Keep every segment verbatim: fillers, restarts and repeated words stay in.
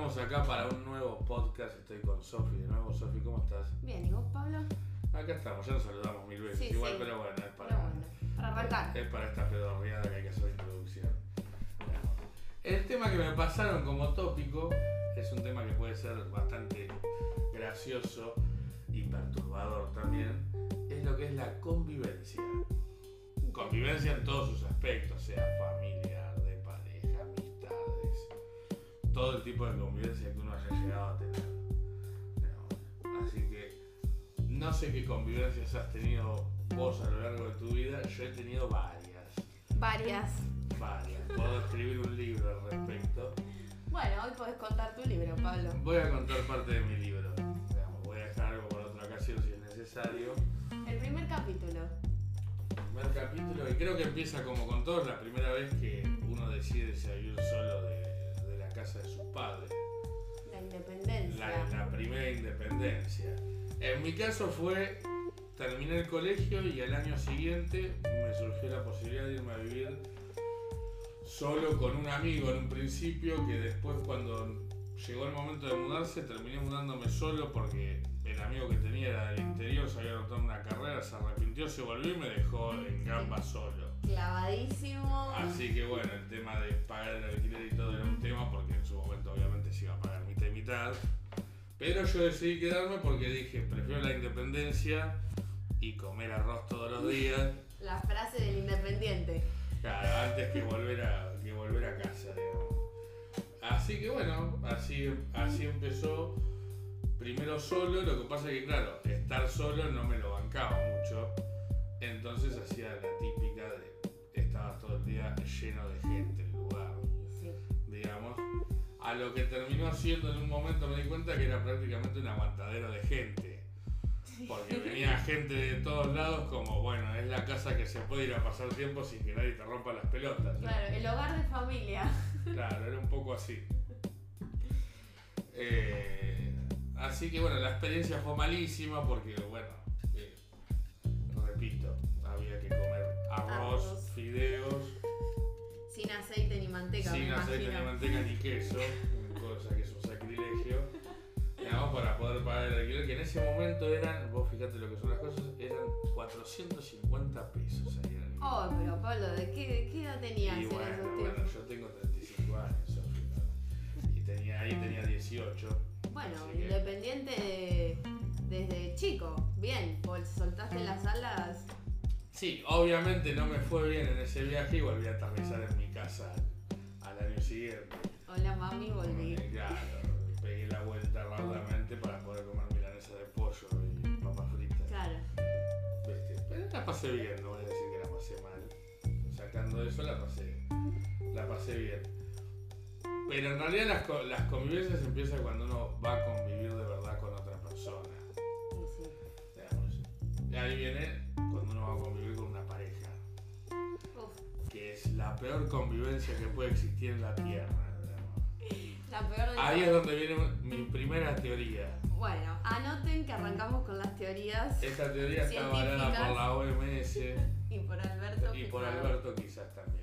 estamos acá para un nuevo podcast. Estoy con Sofi de nuevo. Sofi, ¿cómo estás? Bien, ¿y vos, Pablo? Acá estamos, ya nos saludamos mil veces. Sí, Igual, sí. pero bueno, es para, Pero bueno, para arrancar. es para esta pedorreada que hay que hacer de introducción. El tema que me pasaron como tópico es un tema que puede ser bastante gracioso y perturbador también. Es lo que es la convivencia. Convivencia en todos sus aspectos, sea familiar, de pareja, amistades, todo el tipo de convivencia que uno haya llegado a tener. Así que no sé qué convivencias has tenido vos a lo largo de tu vida. Yo he tenido varias. Varias. Varias. Puedo escribir un libro al respecto. Bueno, hoy podés contar tu libro, Pablo. Voy a contar parte de mi libro. Digamos, voy a dejar algo para otra ocasión si es necesario. El primer capítulo. El primer capítulo, que creo que empieza como con todos, la primera vez que uno decide salir solo de, de la casa de sus padres. La independencia. La, la primera independencia. En mi caso fue, terminé el colegio y al año siguiente me surgió la posibilidad de irme a vivir solo con un amigo en un principio, que después cuando llegó el momento de mudarse terminé mudándome solo porque el amigo que tenía era del interior, se había anotado una carrera, se arrepintió, se volvió y me dejó en gamba solo. Clavadísimo. Así que bueno, el tema de pagar el alquiler y todo era un tema porque en su momento obviamente se iba a pagar mitad y mitad. Pero yo decidí quedarme porque dije, prefiero la independencia y comer arroz todos los días. La frase del independiente. Claro, antes que volver a, que volver a casa, digamos. Así que bueno, así, así empezó. Primero solo, lo que pasa es que claro, estar solo no me lo bancaba mucho. Entonces hacía la típica de estar todo el día lleno de gente el lugar, Sí. digamos. A lo que terminó siendo en un momento me di cuenta que era prácticamente un aguantadero de gente. Porque venía gente de todos lados como, bueno, es la casa que se puede ir a pasar tiempo sin que nadie te rompa las pelotas. Claro, el hogar de familia. Claro, era un poco así. Eh, así que bueno, la experiencia fue malísima porque, bueno, eh, repito, había que comer arroz, Arroz. fideos, Sin aceite ni manteca, sin me aceite imagino. ni manteca ni queso, cosa que es un sacrilegio, digamos, para poder pagar el alquiler, que en ese momento eran, vos fíjate lo que son las cosas, eran cuatrocientos cincuenta pesos ahí en el Oh, pero Pablo, ¿de qué, de qué edad tenías Y en bueno, esos bueno, tiempos? yo tengo treinta y cinco años, Sofi, ¿no? Y tenía, ahí tenía dieciocho. Bueno, así que- independiente de- desde chico. Bien, vos soltaste las alas. Sí, obviamente no me fue bien en ese viaje y volví a aterrizar en mi casa al año siguiente. Hola mami, volví. Eh, Claro, pegué la vuelta rápidamente para poder comer milanesa de pollo y papas fritas. Claro. ¿Viste? Pero la pasé bien, no voy a decir que la pasé mal. Sacando eso la pasé, la pasé bien. Pero en realidad las, co- las convivencias empiezan cuando uno va a convivir de verdad con otra persona. Sí, sí. Digamos. Y ahí viene cuando uno va a convivir con una pareja, Uf, que es la peor convivencia que puede existir en la tierra. Digamos. la peor de Ahí es todas. donde viene mi primera teoría. Bueno, anoten que arrancamos con las teorías Esta teoría está avalada Científicas. por la O M S y por Alberto. y por Fijado. Alberto quizás también.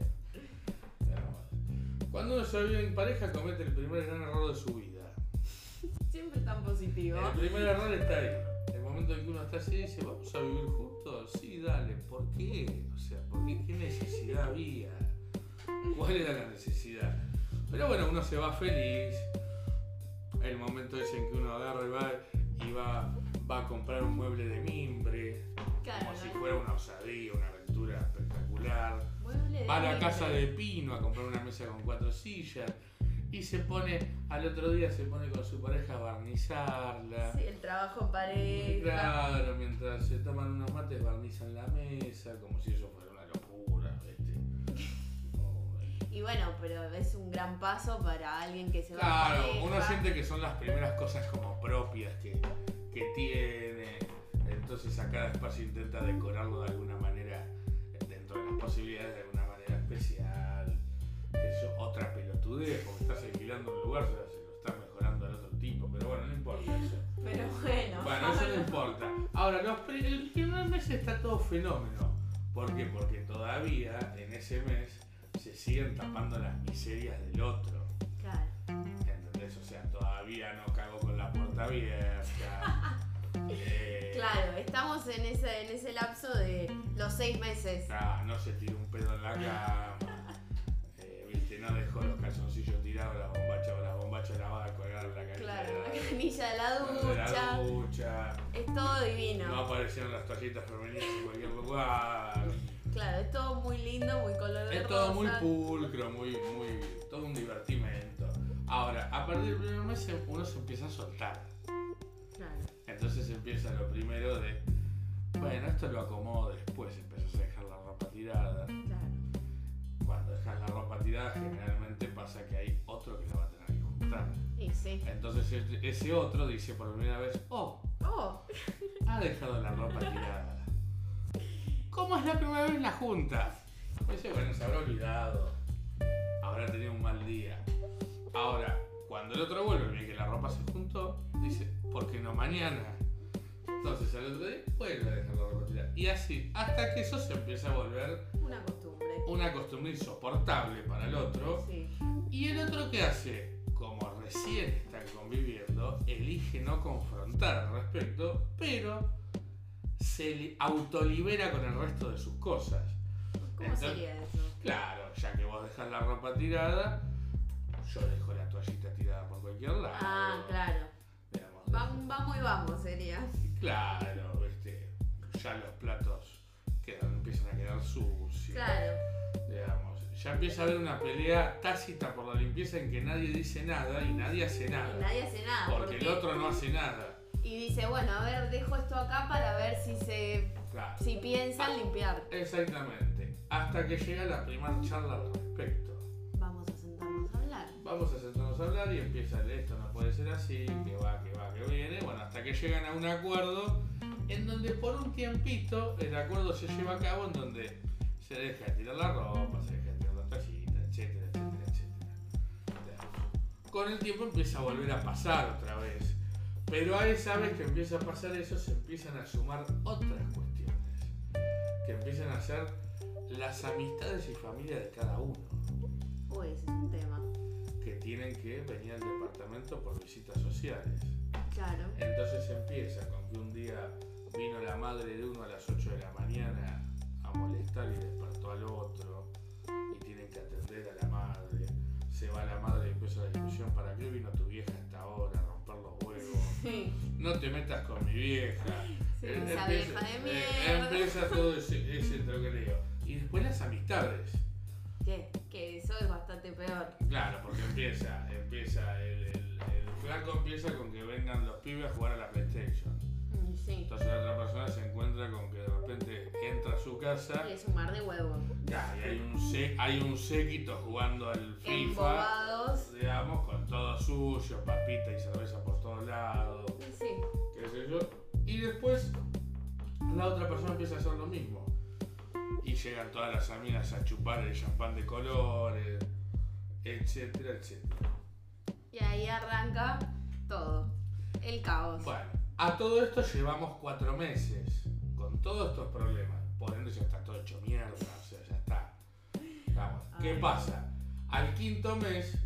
Digamos. Cuando uno se vive en pareja comete el primer gran error de su vida. Siempre tan positivo. El primer error está ahí. El momento en que uno está así y dice, ¿vamos a vivir juntos? Sí, dale. ¿Por qué? O sea, ¿por qué? ¿Qué necesidad había? ¿Cuál era la necesidad? Pero bueno, uno se va feliz. El momento ese en que uno agarra y va, y va, va a comprar un mueble de mimbre, Claro, como si ¿no? fuera una osadía, una aventura espectacular. Mueble de Va a la mimbre. casa de Pino a comprar una mesa con cuatro sillas y se pone, al otro día se pone con su pareja a barnizarla. Sí, el trabajo en pareja. Claro, mientras se toman unos mates barnizan la mesa, como si eso fuera una locura, ¿viste? No, Y bueno, pero es un gran paso para alguien que se va Claro, en pareja. uno siente que son las primeras cosas como propias que, que tiene, entonces a cada espacio intenta decorarlo de alguna manera, dentro de las posibilidades, de alguna manera especial, que eso, otra pelotudez, porque estás alquilando un lugar, se lo, se lo estás mejorando al otro tipo, pero bueno, no importa eso. Pero bueno. Bueno, eso no importa. Ahora, los, pri- el primer mes está todo fenómeno. ¿Por qué? Porque todavía en ese mes se siguen tapando las miserias del otro. Claro. ¿Entendés? O sea, sea, todavía no cago con la puerta abierta. eh, Claro, estamos en ese, en ese lapso de los seis meses. nah, no se tiró un pedo en la cama. Eh, viste, no dejó los calzoncillos tirados, las bombachas o las bombachas lavadas colgadas en la canilla. Claro, de la la, canilla de la de la ducha. ducha. Es todo divino. No aparecieron las toallitas femeninas en cualquier lugar. Claro, es todo muy lindo, muy color de Es todo muy rosa. pulcro, muy, muy, todo un divertimento. Ahora, a partir del primer mes uno se empieza a soltar. Claro. Entonces empieza lo primero de, bueno, esto lo acomodo después, empezás a dejar la ropa tirada. Claro. Cuando dejas la ropa tirada, generalmente pasa que hay otro que la va a tener que juntar. Y sí. Entonces ese- ese otro dice por primera vez, oh, Oh, ha dejado la ropa tirada. ¿Cómo es la primera vez la junta? Dice, bueno, se habrá olvidado, habrá tenido un mal día. Ahora, cuando el otro vuelve y ve que la ropa se juntó, dice, ¿por qué no mañana? Entonces al otro día vuelve a dejar la ropa tirada. Y así, hasta que eso se empieza a volver una costumbre. una costumbre insoportable para el otro. Sí. Y el otro, ¿qué hace? Como recién están conviviendo, elige no confrontar al respecto, pero se li- autolibera con el resto de sus cosas. ¿Cómo Entonces, sería eso? Claro, ya que vos dejás la ropa tirada, yo dejo la toallita tirada por cualquier lado. Ah, claro. Digamos, Vamos, vamos y vamos sería. Claro, este, ya los platos quedan, empiezan a quedar sucios. Claro. Digamos, ya empieza a haber una pelea tácita por la limpieza en que nadie dice nada y nadie hace nada. Y nadie hace nada. porque el otro no hace nada. Y dice, bueno, a ver, dejo esto acá para ver si se Claro. si piensan limpiar. Exactamente. Hasta que llega la primera charla al respecto. Vamos a sentarnos a hablar. Vamos a sentarnos a hablar y empieza el esto no puede ser así, que va, que va, que viene. Bueno, hasta que llegan a un acuerdo en donde por un tiempito el acuerdo se lleva a cabo en donde se deja de tirar la ropa, se deja de tirar la toallita, etcétera, etcétera, etcétera. Con el tiempo empieza a volver a pasar otra vez. Pero a esa vez que empieza a pasar eso se empiezan a sumar otras cuestiones. Que empiezan a ser las amistades y familia de cada uno. Uy, ese es un tema. Que tienen que venir al departamento por visitas sociales. Claro. Entonces empieza con que un día vino la madre de uno a las ocho de la mañana a molestar y despertó al otro y tienen que atender a la madre. Se va la madre y empieza la discusión, ¿para qué vino tu vieja a esta hora a romper los huevos? Sí. No te metas con mi vieja. Sí, Eh, esa vieja de eh, mierda. empieza todo ese, ese troqueleo. Y después las amistades. ¿Qué? Que eso es bastante peor. Claro, porque empieza, empieza el, el, el flaco empieza con que vengan los pibes a jugar a la PlayStation. Mm, Sí. Entonces la otra persona se encuentra con que de repente entra a su casa Y es un mar de huevos. ya, y hay un, sé- hay un séquito jugando al FIFA, Embobados. digamos, con todo suyo, papita y cerveza por todos lados, Y sí. qué sé yo. Y después la otra persona empieza a hacer lo mismo. Y llegan todas las amigas a chupar el champán de colores, etcétera, etcétera. Y ahí arranca todo. El caos. Bueno, a todo esto llevamos cuatro meses con todos estos problemas. Por ende ya está todo hecho mierda, o sea, ya está. Vamos. ¿Qué Ay. pasa? Al quinto mes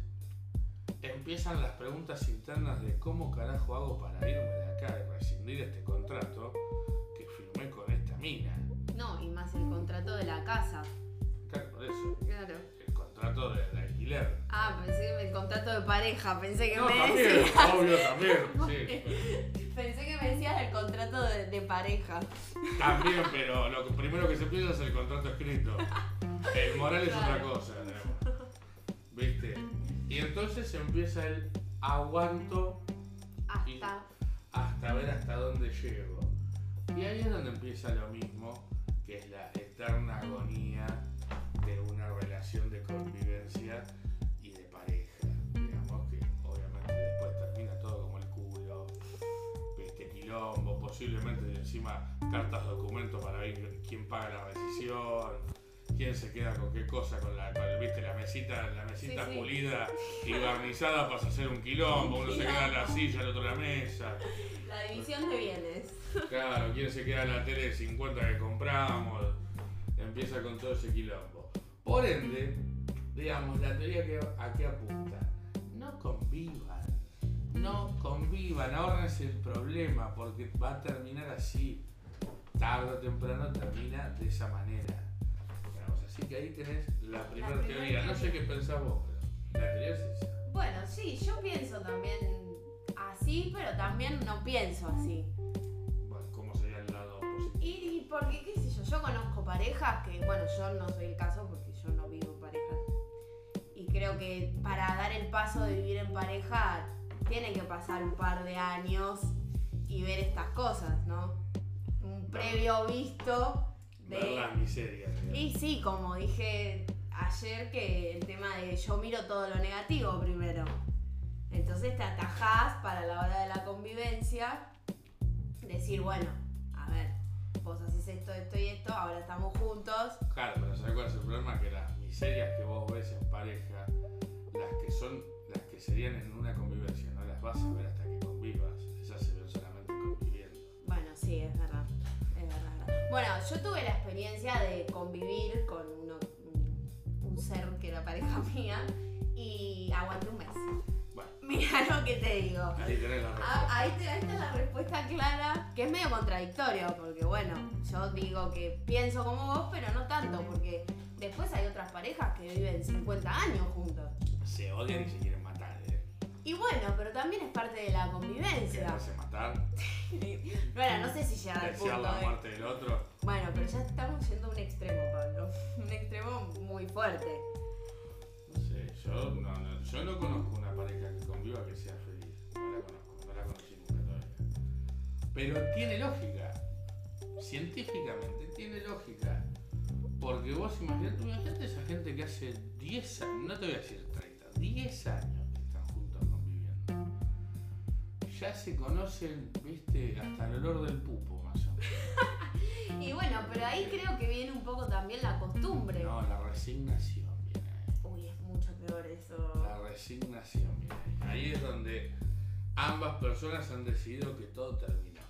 empiezan las preguntas internas de cómo carajo hago para irme de acá y rescindir este contrato que firmé con esta mina. No, y más el contrato de la casa. Claro, por eso. Claro. El contrato de, de alquiler. Ah, pensé que el contrato de pareja. Pensé que No, me también, decías. obvio, también, sí. Pensé que me decías el contrato de, de pareja. También, pero lo que- primero que se empieza es el contrato escrito. El moral es Claro. otra cosa, digamos. ¿Viste? Y entonces empieza el aguanto Hasta. hasta ver hasta dónde llego. Y ahí es donde empieza lo mismo, que es la eterna agonía de una relación de convivencia y de pareja. Digamos que obviamente después termina todo como el culo, este quilombo, posiblemente encima cartas documentos para ver quién paga la rescisión, quién se queda con qué cosa, con la, con, viste, la mesita, la mesita Sí, sí. pulida y barnizada pasa a ser un quilombo, Un uno se quilombo. queda en la silla, el otro en la mesa. La división de bienes. Claro, quién se queda en la tele de cincuenta que compramos, empieza con todo ese quilombo. Por ende, digamos, la teoría que, a qué apunta, no convivan, no convivan, ahorrense el problema, porque va a terminar así. Tarde o temprano termina de esa manera. Digamos, así que ahí tenés la primera La teoría. primera No sé qué pensás vos, pero la teoría es esa. Bueno, sí, yo pienso también así, pero también no pienso así. Bueno, ¿cómo sería el lado positivo? Y, y porque, qué sé yo, yo conozco parejas que, bueno, yo no soy el caso porque yo no vivo en pareja. Y creo que para dar el paso de vivir en pareja tienen que pasar un par de años y ver estas cosas, ¿no? Un previo visto de... Ver las miserias. Y sí, como dije ayer, que el tema de yo miro todo lo negativo primero. Entonces te atajás para la hora de la convivencia, decir, bueno, a ver, vos haces esto, esto y esto, ahora estamos juntos. Claro, pero ¿sabes cuál es el problema? Que las miserias que vos ves en pareja, las que son, las que serían en una convivencia, no las vas a ver hasta que convivas. Esas se ven solamente conviviendo. Bueno, sí, es verdad. Es verdad, es verdad. Bueno, yo tuve la experiencia de convivir con uno, un, un ser que era pareja mía y aguanté un mes. Bueno, Mira lo que te digo. ahí tenés la respuesta. Ah, ahí te ahí está la respuesta clara, que es medio contradictorio, porque bueno, yo digo que pienso como vos, pero no tanto, porque después hay otras parejas que viven cincuenta años juntos. Se odian y se quieren matar, ¿eh? Y bueno, pero también es parte de la convivencia. Quererse matar, Bueno, no sé si llegar al desear punto la de... muerte del otro. Bueno, pero ya estamos yendo a un extremo, Pablo. Un extremo muy fuerte. No sé, yo no, no, yo no conozco una pareja que conviva que sea feliz. No la conozco, no la conocí nunca todavía. Pero tiene lógica. Científicamente tiene lógica. Porque vos imaginate, imaginate esa gente que hace diez años, no te voy a decir treinta, diez años que están juntos conviviendo. Ya se conocen, viste, hasta el olor del pupo, más o menos. Y bueno, pero ahí creo que viene un poco también la costumbre. No, la resignación viene ahí. Uy, es mucho peor eso. La resignación viene ahí. Ahí es donde ambas personas han decidido que todo terminó.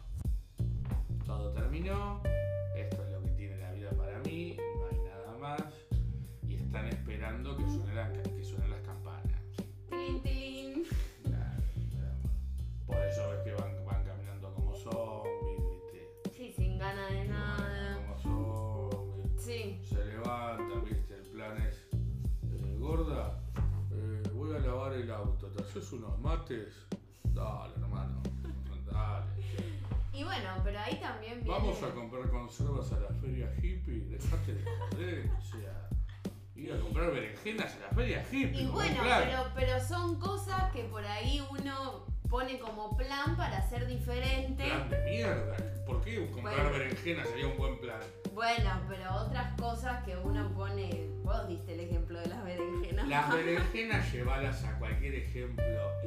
Todo terminó, esto es lo que tiene la vida para mí, no hay nada más. Y están esperando que suenen, la, que suenen las campanas. Tilín, tilín. Claro, claro. Por eso es que van, van caminando como zombies, ¿viste? Sí, sin ganas de nada. Como zombies. Sí. Se levantan, ¿viste? El plan es, eh, gorda, eh, voy a lavar el auto, ¿te haces unos mates? Dale, hermano, dale. Y bueno, pero ahí también viene... Vamos a comprar conservas a la feria hippie, dejate de joder, o sea, ir a comprar berenjenas a la feria hippie. Y bueno, claro. pero, pero son cosas que por ahí uno pone como plan para ser diferente. Plan de mierda, ¿por qué comprar Bueno. berenjenas sería un buen plan? Bueno, pero otras cosas que uno pone... Vos diste el ejemplo de las berenjenas. Las berenjenas llevalas a cualquier ejemplo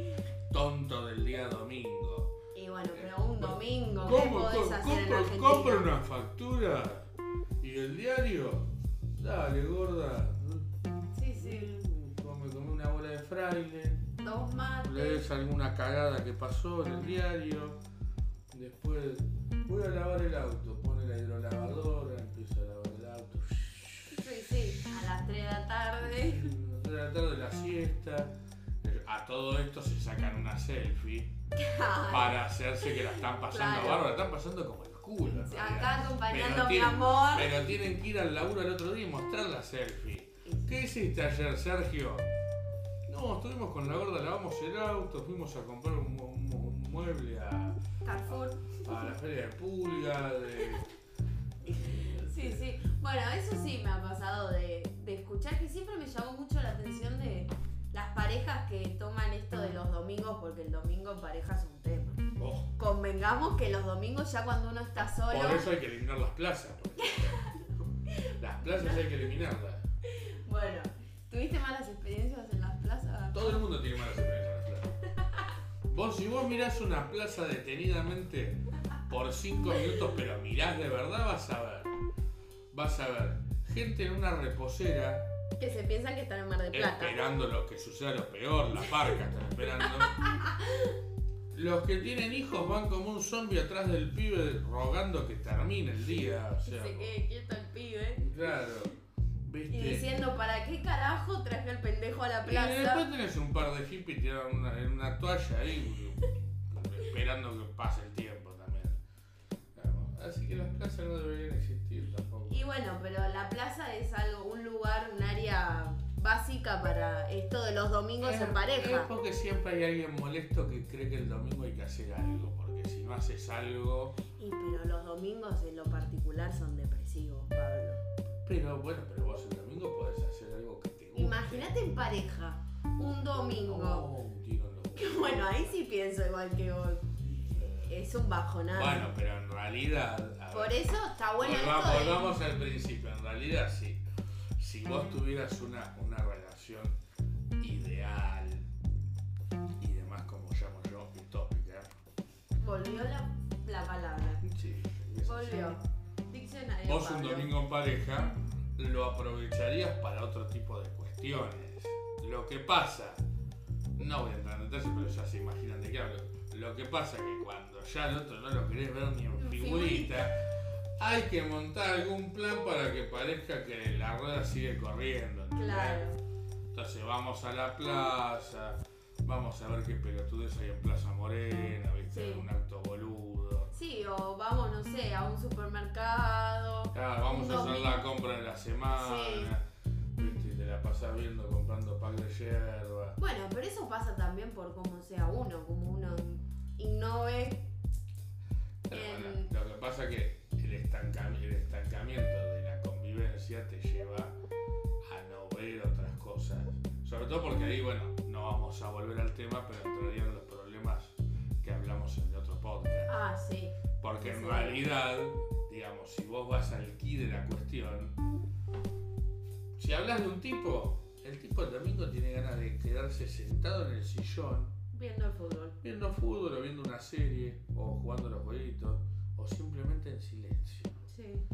tonto del día domingo. Y bueno, pero un domingo, ¿qué ¿Cómo? podés Co- hacer en compro, Argentina? compro una factura y el diario, dale gorda, Sí, sí. come, come una bola de fraile, Dos mates. lees alguna cagada que pasó en el diario, después voy a lavar el auto, pone la hidrolavadora, empieza a lavar el auto, Sí, sí. A las tres de la tarde. de la tarde la siesta, a todo esto se sacan una selfie para hacerse que la están pasando Claro. bárbaro, la están pasando como el culo. en Sí, realidad. acá acompañando Pero a mi tienen- amor. Pero tienen que ir al laburo al otro día y mostrar la selfie. ¿Qué hiciste ayer, Sergio? No, estuvimos con la gorda, lavamos el auto, fuimos a comprar un, un- un mueble a, Carrefour. a la feria de Pulga, de... Sí, sí. Bueno, eso sí me ha pasado de, de escuchar, que siempre me llamó mucho la atención de las parejas que toman esto de los domingos, porque el domingo en pareja es un tema. Oh, Convengamos que los domingos ya cuando uno está solo... por eso hay que eliminar las plazas. porque Las plazas hay que eliminarlas. Bueno, ¿tuviste malas experiencias en las plazas? Todo el mundo tiene malas experiencias en las plazas. Vos, si vos mirás una plaza detenidamente por cinco minutos, pero mirás de verdad, vas a ver. Vas a ver gente en una reposera Que se piensan que están en Mar del Plata. esperando lo que suceda lo peor, la parca están esperando. Los que tienen hijos van como un zombie atrás del pibe rogando que termine el día. O Que sea, se quede quieto el pibe. claro, ¿viste? Y diciendo, ¿para qué carajo traje al pendejo a la Y plaza? después tenés tenés un par de hippies tirados en una, en una toalla ahí, esperando que pase el tiempo también. Así que las plazas no deberían existir tampoco. Y bueno, pero la plaza es algo, un lugar, un área básica para esto de los domingos es, en pareja. Es porque siempre hay alguien molesto que cree que el domingo hay que hacer algo, porque si no haces algo... Y pero los domingos en lo particular son depresivos, Pablo. Pero bueno, pero vos el domingo podés hacer algo que te guste. Imagínate en pareja, un domingo. Oh, un tiro en los huevos. Bueno, ahí sí pienso igual que vos. Es un bajonado. Bueno, pero en realidad... Por ver, eso está bueno volvamos, esto de... volvamos al principio, en realidad sí. Si vos tuvieras una, una relación ideal y demás, como llamo yo, utópica. Volvió la, la palabra. Sí, es Volvió. así. Diccionario. Vos un Pablo. domingo en pareja lo aprovecharías para otro tipo de cuestiones. Lo que pasa, no voy a entrar en detalles, pero ya se imaginan de qué hablo. Lo que pasa es que cuando ya el otro no lo querés ver ni en figurita, hay que montar algún plan para que parezca que la rueda sigue corriendo. ¿Entendés? Claro. Entonces vamos a la plaza, vamos a ver qué pelotudes hay en Plaza Morena, ¿viste? Sí. Un acto boludo. Sí, o vamos, no sé, a un supermercado. Claro, vamos un a hacer domingo. la compra de la semana, ¿viste? Y te la pasás viendo comprando pack de yerba. Bueno, pero eso pasa también por cómo sea uno, como uno innove. Pero en... bueno, lo que pasa es que el, estancam- el estancamiento de la convivencia te lleva a no ver otras cosas. Sobre todo porque ahí, bueno, no vamos a volver al tema, pero entrarían los problemas que hablamos en el otro podcast. Ah, sí. Porque en Sí. realidad, digamos, si vos vas al quid de la cuestión, si hablas de un tipo, el tipo el domingo tiene ganas de quedarse sentado en el sillón, Viendo el fútbol. viendo fútbol o viendo una serie, o jugando los jueguitos, o simplemente en silencio. Sí.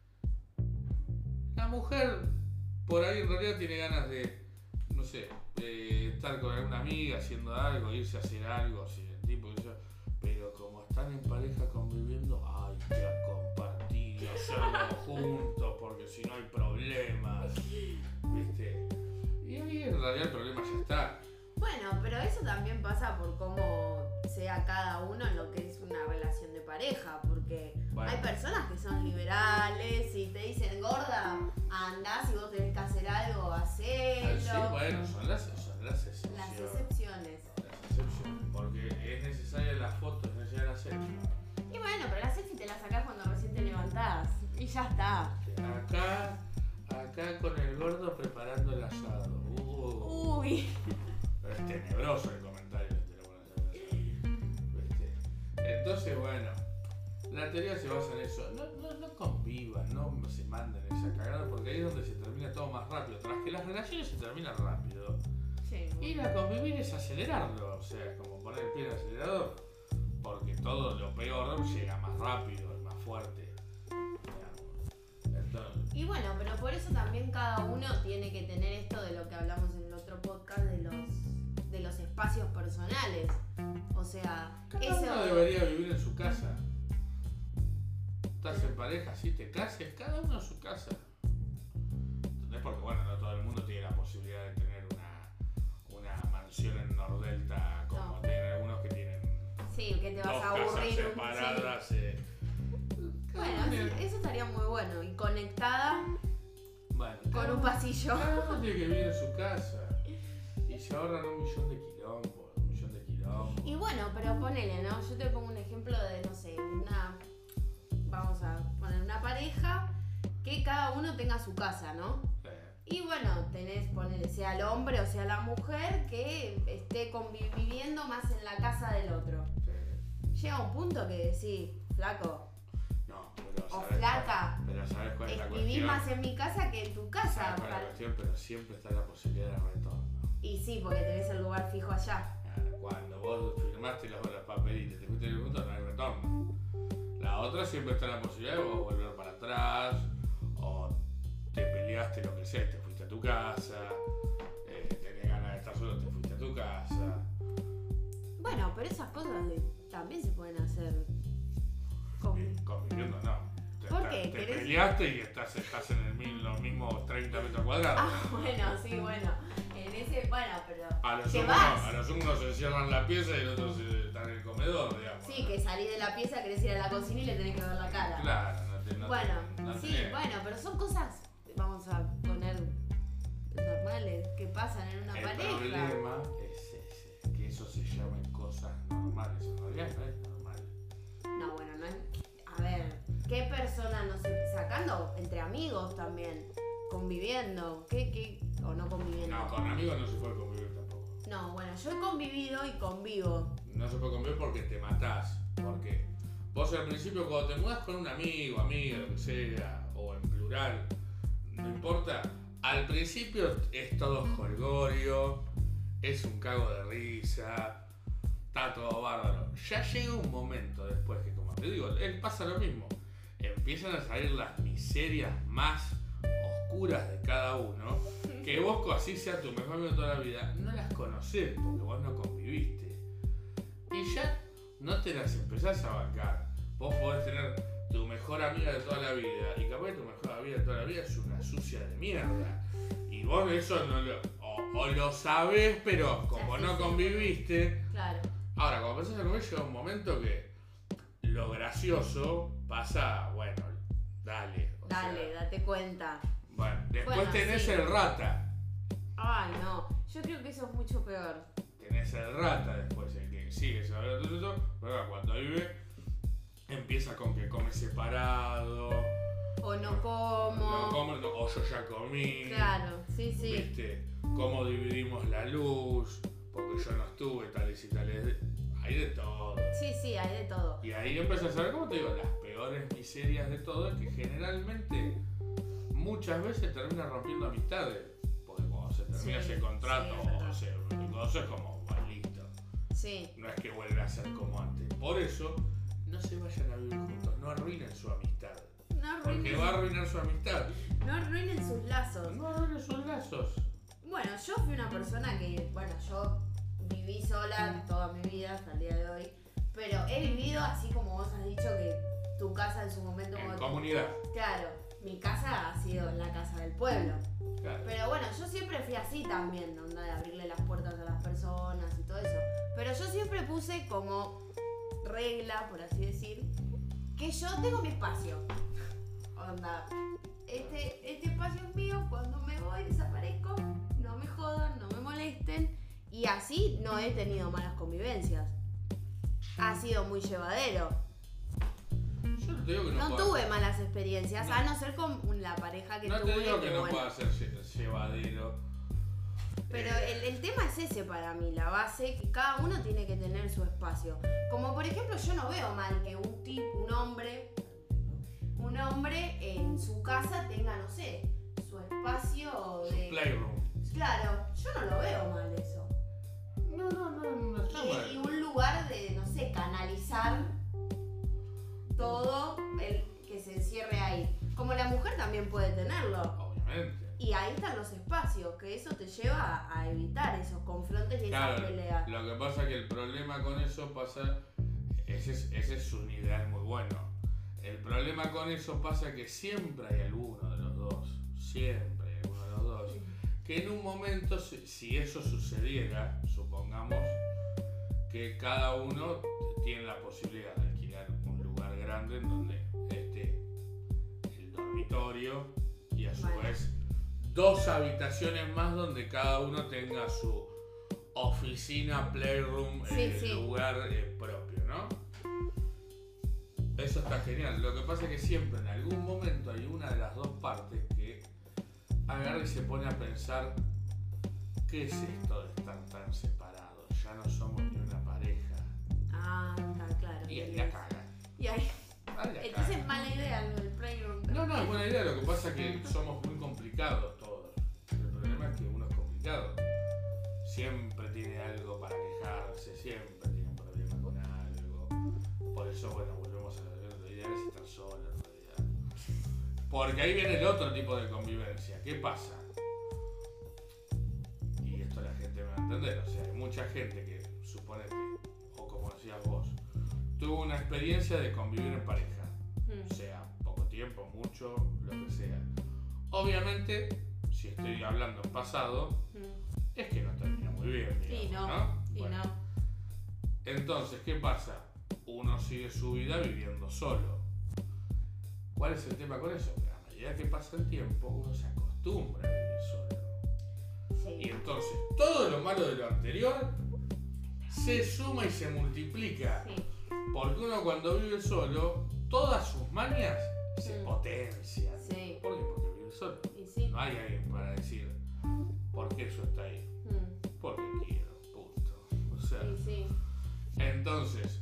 La mujer, por ahí en realidad tiene ganas de, no sé, de estar con alguna amiga haciendo algo, irse a hacer algo, si el tipo que yo, pero como están en pareja conviviendo, hay que compartir, hacerlo juntos, porque si no hay problemas, ¿viste? Y ahí en realidad el problema ya está. Bueno, pero eso también pasa por cómo sea cada uno en lo que es una relación de pareja, porque Bueno. hay personas que son liberales y te dicen, gorda, andás y vos tenés que hacer algo, hacelo. Sí, bueno, son las, son las excepciones. Las excepciones. Las excepciones, porque es necesaria la foto, es necesaria la selfie. Y bueno, pero la selfie te la sacás cuando recién te levantás y ya está. Acá, acá con el gordo preparando el asado. Uh, Uy. Pero es tenebroso el comentario que te lo pones a pensar. ¿Viste? Entonces, bueno, la teoría se basa en eso. No, no, no convivan, no se manden esa cagada, porque ahí es donde se termina todo más rápido. Tras que las relaciones se terminan rápido, Sí. ir a convivir es acelerarlo. O sea, es como poner el pie en el acelerador, porque todo lo peor llega más rápido, es más fuerte. Entonces, Y bueno, pero por eso también cada uno tiene que tener esto de lo que hablamos en el otro podcast de los de los espacios personales. O sea, cada eso uno debería vivir en su casa. Estás en pareja, si te cases, cada uno en su casa. ¿Entendés? Porque bueno, no todo el mundo tiene la posibilidad de tener una, una mansión en Nordelta como No. tienen algunos que tienen sí, que te vas dos a casas aburrir. separadas. Sí. eh. Bueno, eso, eso estaría muy bueno. Y conectada Bueno, con cada un uno- pasillo. Cada uno tiene que vivir en su casa. Y se ahorran un millón de quilombos, un millón de quilombos. Y bueno, pero ponele, ¿no? Yo te pongo un ejemplo de, no sé, una. Vamos a poner una pareja que cada uno tenga su casa, ¿no? Eh, Y bueno, tenés, ponele, sea el hombre o sea la mujer que esté conviviendo más en la casa del otro. sí. Llega un punto que decís, flaco, No, pero o ¿sabes flaca, cuál- Pero ¿sabes cuál es la es cuestión? vivir más en mi casa que en tu casa. ¿Sabes cuál es la Para- cuestión? Pero siempre está la posibilidad de retorno. Y sí, porque tenés el lugar fijo allá. Cuando vos firmaste los, los papelitos y te fuiste del punto, no hay retorno. La otra siempre está la posibilidad de vos volver para atrás, o te peleaste, lo que sea, y te fuiste a tu casa, eh, tenés ganas de estar solo, te fuiste a tu casa. Bueno, pero esas cosas de- también se pueden hacer con... Y conviviendo no. Te, ¿Por te- qué? te ¿Querés? peleaste y estás, estás en el, mil- los mismos treinta metros cuadrados. Ah, bueno, sí, bueno. En ese Bueno, pero A los te unos, vas. a los unos se cierran en la pieza y los otros eh, están en el comedor, digamos. Sí, que salís de la pieza, querés ir a la cocina y le tenés que ver la cara. Claro, no te, no Bueno, te, no sí, tenés. bueno, pero son cosas, vamos a poner normales, que pasan en una El pareja. problema es ese, que eso se llamen cosas normales. En realidad no es normal. No, bueno, no es. A ver, ¿qué persona no se. Sacando entre amigos también, conviviendo, ¿qué, qué? O no conviviendo. No, con amigos no se puede convivir tampoco. No, bueno, yo he convivido y convivo. No se puede convivir porque te matás. Porque vos al principio cuando te mudás con un amigo, amiga, lo que sea, o en plural, no importa, al principio es todo jolgorio, es un cago de risa, está todo bárbaro. Ya llega un momento después que, como te digo, él pasa lo mismo. Empiezan a salir las miserias más oscuras de cada uno, que vos, así sea tu mejor amigo de toda la vida, no las conocés porque vos no conviviste. Y ya no te las empezás a bancar. Vos podés tener tu mejor amiga de toda la vida y capaz que tu mejor amiga de toda la vida es una sucia de mierda. Y vos eso no lo... O, o lo sabés, pero como Ya, sí, no sí. conviviste... Claro. Ahora, cuando empezás a convivir llega un momento que lo gracioso pasa, bueno, dale. o Dale, sea, date cuenta. bueno, después Bueno, tenés sí. el rata. Ay, no. Yo creo que eso es mucho peor. Tenés el rata después, el que sigue sabiendo todo eso, pero cuando vive empieza con que come separado, O no como. no come, no, o yo ya comí, Claro, sí, sí. ¿viste? Cómo dividimos la luz, porque yo no estuve, tales y tales, hay de todo. Sí, sí, hay de todo. Y ahí empiezas a ver, como te digo, las peores miserias de todo, que generalmente muchas veces termina rompiendo amistades, porque cuando se termina Sí, ese contrato, sí, es verdad. o se conoce como, bueno, listo. Sí. No es que vuelva a ser como antes. Por eso, no se vayan a vivir juntos, no arruinen su amistad. No Porque arruinen, va a arruinar su amistad. no arruinen sus lazos. No arruinen sus lazos. Bueno, yo fui una persona que, bueno, yo viví sola toda mi vida hasta el día de hoy, pero he vivido así como vos has dicho que tu casa en su momento... En como- comunidad. Claro, mi casa ha sido la casa del pueblo. Claro. Pero bueno, yo siempre fui así también, onda de abrirle las puertas a las personas y todo eso. Pero yo siempre puse como regla, por así decir, que yo tengo mi espacio. Onda, este, este espacio es mío, cuando me voy, desaparezco, no me jodan, no me molesten. Y así no he tenido malas convivencias. Ha sido muy llevadero. Yo no te digo que no, No pueda- tuve malas experiencias, No. a no ser con la pareja que No tuve. te digo que no bueno. pueda ser lle- llevadero. Pero Eh, el, el tema es ese para mí, la base, que cada uno tiene que tener su espacio. Como por ejemplo, yo no veo mal que un tipo, un hombre, un hombre en su casa tenga, no sé, su espacio su de... playroom. Claro, yo no lo veo mal eso. No, no, no, no está Y, mal. y un lugar de, no sé, canalizar todo el que se encierre ahí. Como la mujer también puede tenerlo. Obviamente. Y ahí están los espacios, que eso te lleva a, a evitar esos confrontes y Claro, esas peleas. lo que pasa es que el problema con eso pasa, ese es, ese es un ideal muy bueno. El problema con eso pasa que siempre hay alguno de los dos, siempre hay alguno de los dos, que en un momento, si, si eso sucediera, supongamos que cada uno tiene la posibilidad de alquilar un lugar grande en donde esté el dormitorio y a su Bueno. vez dos habitaciones más donde cada uno tenga su oficina, playroom, Sí, eh, sí. lugar eh, propio, ¿no? Eso está genial. Lo que pasa es que siempre en algún momento hay una de las dos partes que agarra y se pone a pensar, ¿qué es esto de estar tan separados? Ya no somos ni una pareja. Ah, está claro. Y ahí la cagan. Y ahí, Ahí la entonces cagan. mala idea lo del playroom. No, no, es buena idea. Lo que pasa es que somos muy complicados todos. El problema es que uno es complicado. Siempre tiene algo para quejarse, siempre tiene un problema con algo. Por eso, bueno, volvemos a la idea de estar solo en realidad. Porque ahí viene el otro tipo de convivencia. ¿Qué pasa? Y esto la gente me va a entender. O sea, hay mucha gente que, suponete, o como decías vos, tuvo una experiencia de convivir en pareja. Mm. Sea poco tiempo, mucho, lo que sea. Obviamente, si estoy hablando en pasado, Mm. es que no te muy bien, digamos, Sí, no. ¿no? Y Bueno. no. Entonces, ¿qué pasa? Uno sigue su vida viviendo solo. ¿Cuál es el tema con eso? Que a medida que pasa el tiempo, uno se acostumbra a vivir solo. Sí. Y entonces, todo lo malo de lo anterior se suma y se multiplica. Sí. Porque uno cuando vive solo, todas sus mañas se Mm. potencian. Sí. ¿Por qué? Porque vive solo. Y sí. No hay alguien para decir, ¿por qué eso está ahí? Mm. Porque quiero, punto. O sea, Y sí. entonces,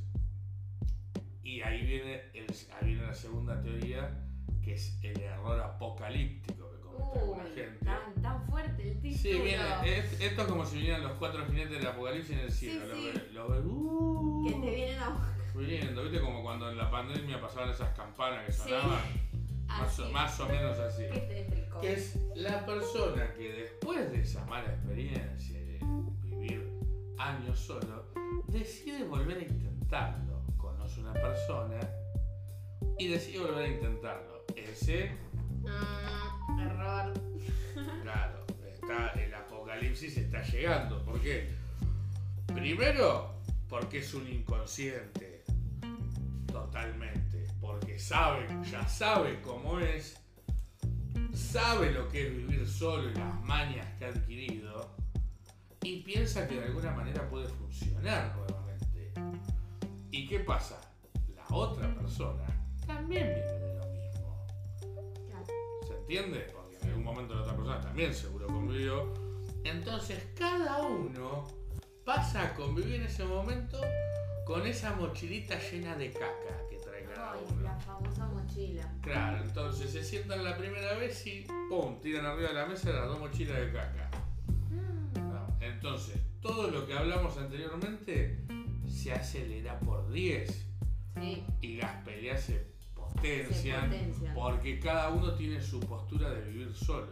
y ahí viene, el, ahí viene la segunda teoría, que es el error apocalíptico que comete alguna Uy, gente. tan, tan fuerte el título. Sí, viene, es- esto es como si vinieran los cuatro jinetes del apocalipsis en el cielo. Sí, Lo sí. ve- lo ve, uh, Que te vienen a... viniendo, ¿viste? Como cuando en la pandemia pasaban esas campanas que Sí. sonaban. Más, o, Así. más o menos así. Qué tétrico. Que es la persona que después de esa mala experiencia de vivir años solo, decide volver a intentarlo. Conoce una persona y decide volver a intentarlo. Ese, Mm, error. claro, está, el apocalipsis está llegando. ¿Por qué? Primero, porque es un inconsciente. Totalmente. Porque sabe, ya sabe cómo es. Sabe lo que es vivir solo y las mañas que ha adquirido. Y piensa que de alguna manera puede funcionar nuevamente. ¿Y qué pasa? La otra persona también vive de lo mismo. Claro. ¿Se entiende? Porque en algún momento la otra persona también seguro convivió. Entonces cada uno pasa a convivir en ese momento con esa mochilita llena de caca que trae cada Ay, uno. la famosa mochila. Claro, entonces se sientan la primera vez y ¡pum! Tiran arriba de la mesa las dos mochilas de caca. Mm. No, entonces, todo lo que hablamos anteriormente se acelera por diez Sí. y las peleas se potencian, Se potencian. porque cada uno tiene su postura de vivir solo.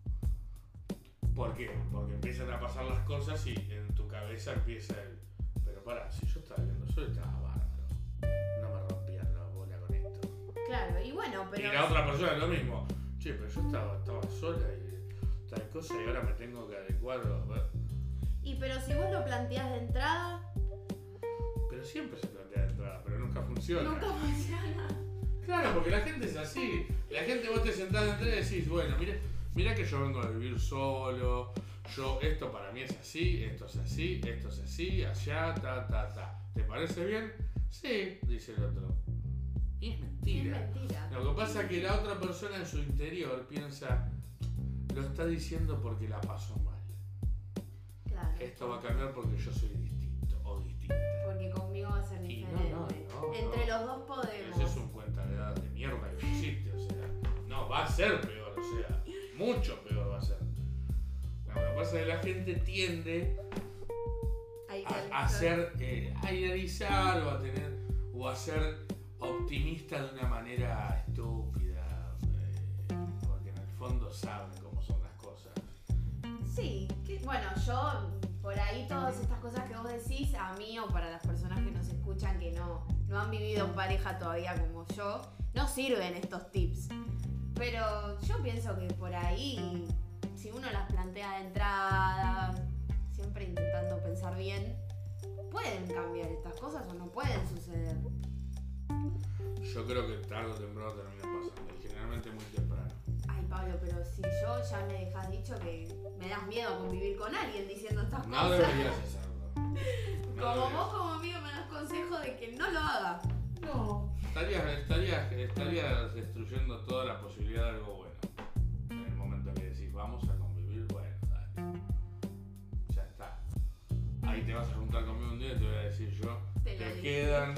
¿Por qué? Porque empiezan a pasar las cosas y en tu cabeza empieza el... Pero pará, si yo estaba viviendo solo estaba bárbaro. No me rompían la bola con esto. Claro, y bueno, pero. Y la otra persona es lo mismo. Che, pero yo estaba, estaba sola y tal cosa y ahora me tengo que adecuar. Y pero si vos lo planteás de entrada, Pero siempre se plantea de entrada, pero nunca funciona. nunca funciona. Claro, porque la gente es así. La gente vos te sentás de entrada y decís, bueno, mira, mira que yo vengo a vivir solo. Yo, esto para mí es así, esto es así, esto es así, allá, ta, ta, ta. ¿Te parece bien? Sí, dice el otro. Y es mentira. Es mentira. Lo que pasa es que la otra persona en su interior piensa, lo está diciendo porque la pasó mal. Claro. Esto va a cambiar porque yo soy distinto o distinta. Porque conmigo va a ser Y diferente. no, no, no, Entre no. los dos podemos. Ese es un cuenta de edad de mierda que no existe, o sea, no, va a ser peor, o sea, mucho peor va a ser. Lo que pasa es que la gente tiende Hay que a, a analizar. ser, eh, a idealizar o a tener, o a ser optimista de una manera estúpida, eh, porque en el fondo saben cómo son las cosas. Sí, que, bueno, yo por ahí todas estas cosas que vos decís, a mí o para las personas que nos escuchan que no, no han vivido en pareja todavía como yo, no sirven estos tips. Pero yo pienso que por ahí, si uno las plantea de entrada, siempre intentando pensar bien, pueden cambiar estas cosas o no pueden suceder. Yo creo que tarde o temprano termina pasando, y generalmente muy temprano. Ay, Pablo, pero si yo ya me dejas dicho que me das miedo convivir con alguien diciendo estas No cosas. deberías hacerlo. No Como deberías. vos como amigo me das consejo de que no lo haga. No. Estarías, estarías, estarías destruyendo toda la posibilidad de algo bueno. En el momento que decís, vamos a convivir, bueno, dale. Ya está. Ahí te vas a juntar conmigo un día y te voy a decir yo, Te te, lo dije. quedan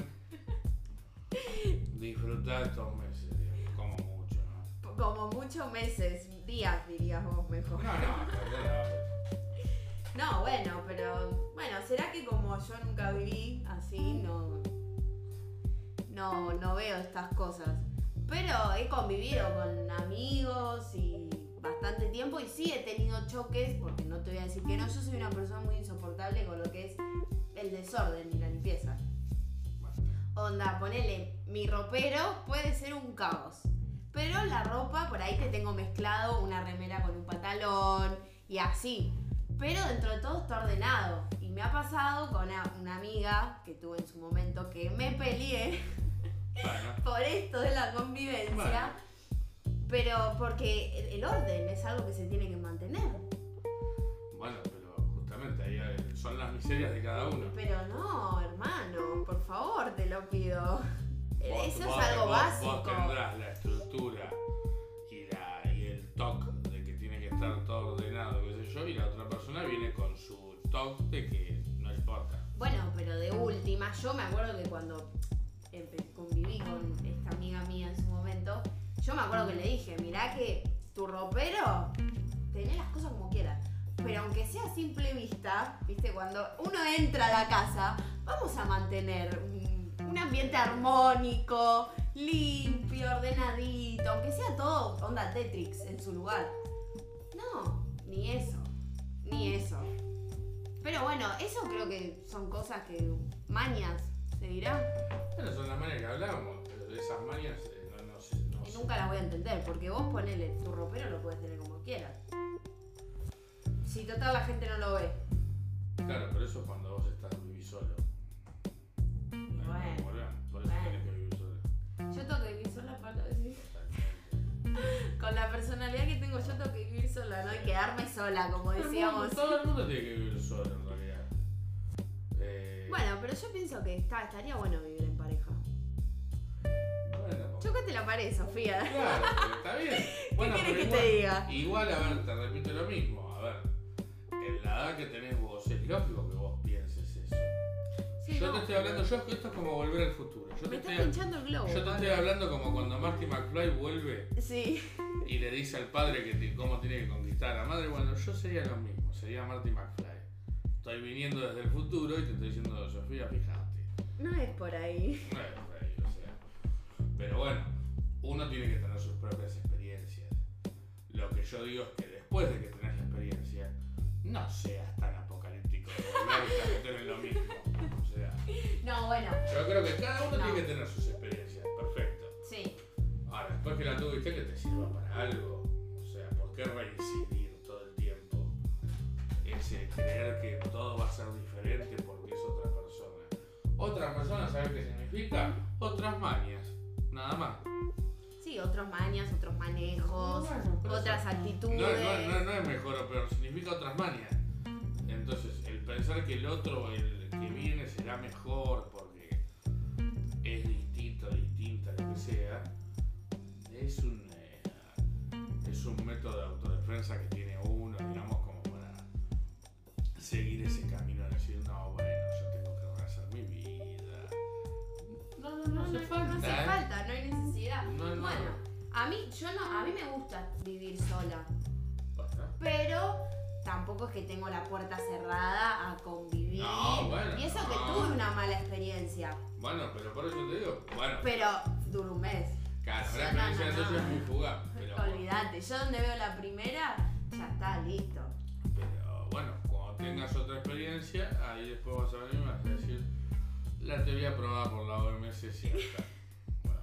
disfrutar estos meses, digo, como mucho, ¿no? Como muchos meses, días dirías vos mejor. No, no, perdón, No, bueno, pero bueno, será que como yo nunca viví así, no, no, no veo estas cosas. Pero he convivido con amigos y bastante tiempo y sí he tenido choques, porque no te voy a decir que no, yo soy una persona muy insoportable con lo que es el desorden y la limpieza. Onda, ponele, mi ropero puede ser un caos. Pero la ropa, por ahí te tengo mezclado una remera con un pantalón y así. pero dentro de todo está ordenado. Y me ha pasado con una, una amiga que tuve en su momento que me peleé Bueno. por esto de la convivencia, bueno. Pero porque el, el orden es algo que se tiene que mantener. Bueno, pero justamente ahí son las miserias de cada uno. Pero no, hermano, por favor, te lo pido. Vos, Eso vos, es algo vos, básico. Vos tendrás la estructura y, la, y el toque de que tiene que estar todo ordenado, qué sé yo, y la otra persona viene con su toque de que no importa. Bueno, pero de última, yo me acuerdo que cuando conviví con esta amiga mía en su momento, yo me acuerdo que le dije, mirá que tu ropero, tenés las cosas como quieras, pero aunque sea a simple vista, viste, cuando uno entra a la casa, vamos a mantener un, un ambiente armónico, limpio, ordenadito, aunque sea todo onda Tetris en su lugar. No, ni eso, ni eso. Pero bueno, eso creo que son cosas que, mañas, se dirán. Bueno, son las mañas que hablábamos, pero de esas mañas eh, no, no sé. No Y sé. nunca las voy a entender, porque vos ponele tu ropero, lo puedes tener como quieras. Si total la gente no lo ve. Claro, pero eso es cuando vos estás vivís solo. No, Bueno, no, volvemos, por eso bueno. tenés que vivir solo. Yo tengo que vivir sola para decir. Totalmente. Con la personalidad que tengo yo tengo que vivir sola, ¿no? Y quedarme sola, como Todo el mundo- decíamos. Todo el mundo tiene que vivir solo en realidad. Eh, Bueno, pero yo pienso que está, estaría bueno vivir en pareja. bueno, Chócate la pared, Sofía. claro, pero está bien. Bueno, querés pero que te igual- diga? Igual, a ver, te repito lo mismo. A ver, en la edad que tenés vos, es lógico que vos pienses eso. Sí, yo no, te estoy pero- hablando, yo esto es como volver al futuro. Yo te, Me está estoy, pinchando el globo. yo te estoy Pablo. hablando como cuando Marty McFly vuelve Sí. y le dice al padre que te- cómo tiene que conquistar a la madre. Bueno, yo sería lo mismo, sería Marty McFly. Estoy viniendo desde el futuro y te estoy diciendo, Sofía, fíjate. No es por ahí. No es por ahí, o sea. Pero bueno, uno tiene que tener sus propias experiencias. Lo que yo digo es que después de que tenés la experiencia, no seas tan apocalíptico de volverte a meter en lo mismo. O sea, No, bueno, yo creo que cada uno No. tiene que tener sus experiencias, perfecto. sí. Ahora, después que la tuviste, que te sirva para algo. O sea, ¿por qué reincidir todo el tiempo? Ese creer que todo va a ser diferente porque es otra persona. Otra persona, ¿sabes qué significa? Otras mañas, nada más. Sí, otros mañas, otros manejos, Bueno, pero otras eso- actitudes. No, no, no, no es mejor o peor, significa otras mañas. Entonces, el pensar que el otro, el que viene, será mejor porque es distinto, distinta, lo que sea, es un, eh, es un método de autodefensa que tiene uno, digamos, como para seguir ese camino de decir, no, bueno, yo tengo que rehacer mi vida. No, no, no, hace falta. No hace ¿eh? falta, no hay necesidad. No, no. Bueno, a mí, yo no, a mí me gusta vivir sola, Basta. pero tampoco es que tengo la puerta cerrada a convivir. No, bueno, y eso no. que tuve una mala experiencia, Bueno, pero por eso te digo, bueno. pero duró un mes. Claro, No, la no, experiencia no, entonces no. es muy fugaz. Pero, Olvídate, yo donde veo la primera, ya está, listo. pero bueno, cuando tengas otra experiencia, ahí después vas a venir y vas a decir, la teoría probada por la O M S es cierta. Bueno.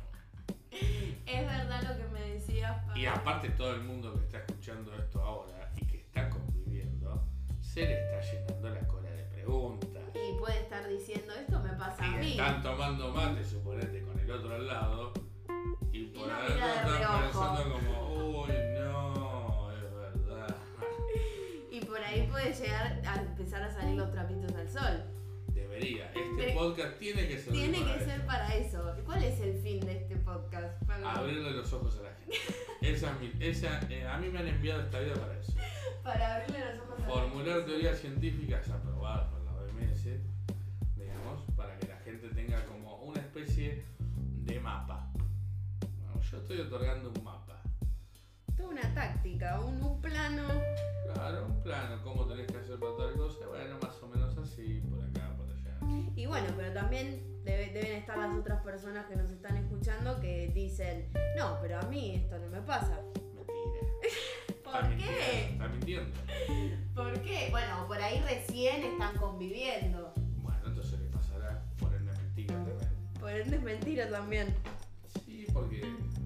Es verdad lo que me decías, Pablo. Y aparte todo el mundo que está escuchando esto ahora y que está conviviendo, se le está llenando la cola de preguntas. Y puede estar diciendo, esto me pasa a Y mí. están tomando mate, suponete, con el otro al lado, y por no adentro mira de están reojo. pensando como, uy, no, es verdad. Y por ahí puede llegar a empezar a salir los trapitos al sol. Debería. Este De- podcast tiene que ser Tiene para que ser esto. para eso. ¿Cuál es el fin de este podcast, Pablo? Abrirle los ojos a la gente. Esa es mi, esa, eh, a mí me han enviado esta vida para eso. Para abrirle los ojos a la Formular gente. teorías científicas aprobadas por la O M S, digamos, para que la gente tenga como una especie de mapa. Bueno, yo estoy otorgando un mapa. Toda una táctica, un, un plano. Claro, un plano, cómo tenés que hacer para tal cosa. Bueno, más o menos así, por acá, por allá. Y bueno, pero también debe- deben estar las otras personas que nos están escuchando que dicen, no, pero a mí esto no me pasa. Mentira. ¿Por Está qué? mintiendo, Está mintiendo. ¿Por qué? Bueno, por ahí recién están conviviendo. Bueno, entonces le pasará, por ende mentira también. Por ende es mentira también. Sí, porque,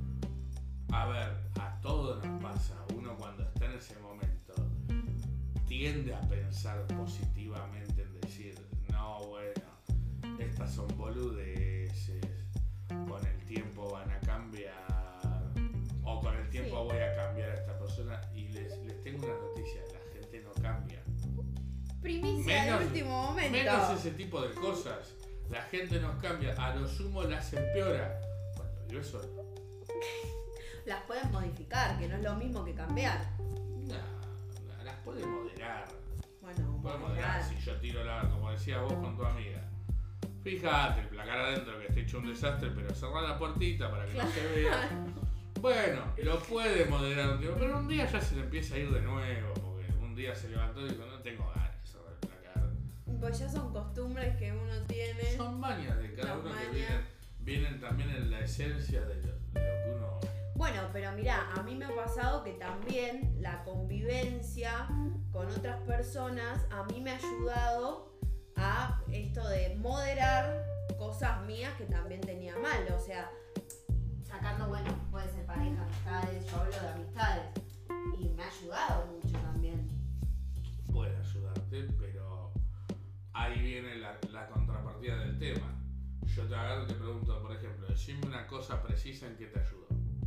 a ver, a todos nos pasa. Uno cuando está en ese momento tiende a pensar positivamente en decir, no, bueno, estas son boludeces, con el tiempo van a cambiar, o con el tiempo Sí. voy a cambiar a esta persona, y les, les tengo una noticia, la gente no cambia. Primicia Menos- de último momento. Menos ese tipo de cosas. La gente nos cambia, a lo sumo las empeora cuando vive solo. Las pueden modificar, que no es lo mismo que cambiar. No, no, las puede moderar. Bueno, Puede moderar. Si yo tiro la, como decías vos con tu amiga. Fíjate, el placar adentro que esté hecho un desastre, pero cerrá la puertita para que no se vea. Bueno, lo puede moderar un tiempo, pero un día ya se le empieza a ir de nuevo, porque un día se levantó y dijo, no tengo ganas de cerrar el placar. Pues ya son costumbres que uno tiene. Son mañas de cada Las uno que mañas. vienen, vienen también en la esencia de lo, de lo que uno... Bueno, pero mirá, a mí me ha pasado que también la convivencia con otras personas a mí me ha ayudado a esto de moderar cosas mías que también tenía mal. O sea, sacando, bueno, puede ser pareja, amistades, yo hablo de amistades. Y me ha ayudado mucho también. puede ayudarte, pero ahí viene la, la contrapartida del tema. Yo te agarro y te pregunto, por ejemplo, decime una cosa precisa en que te ayudó.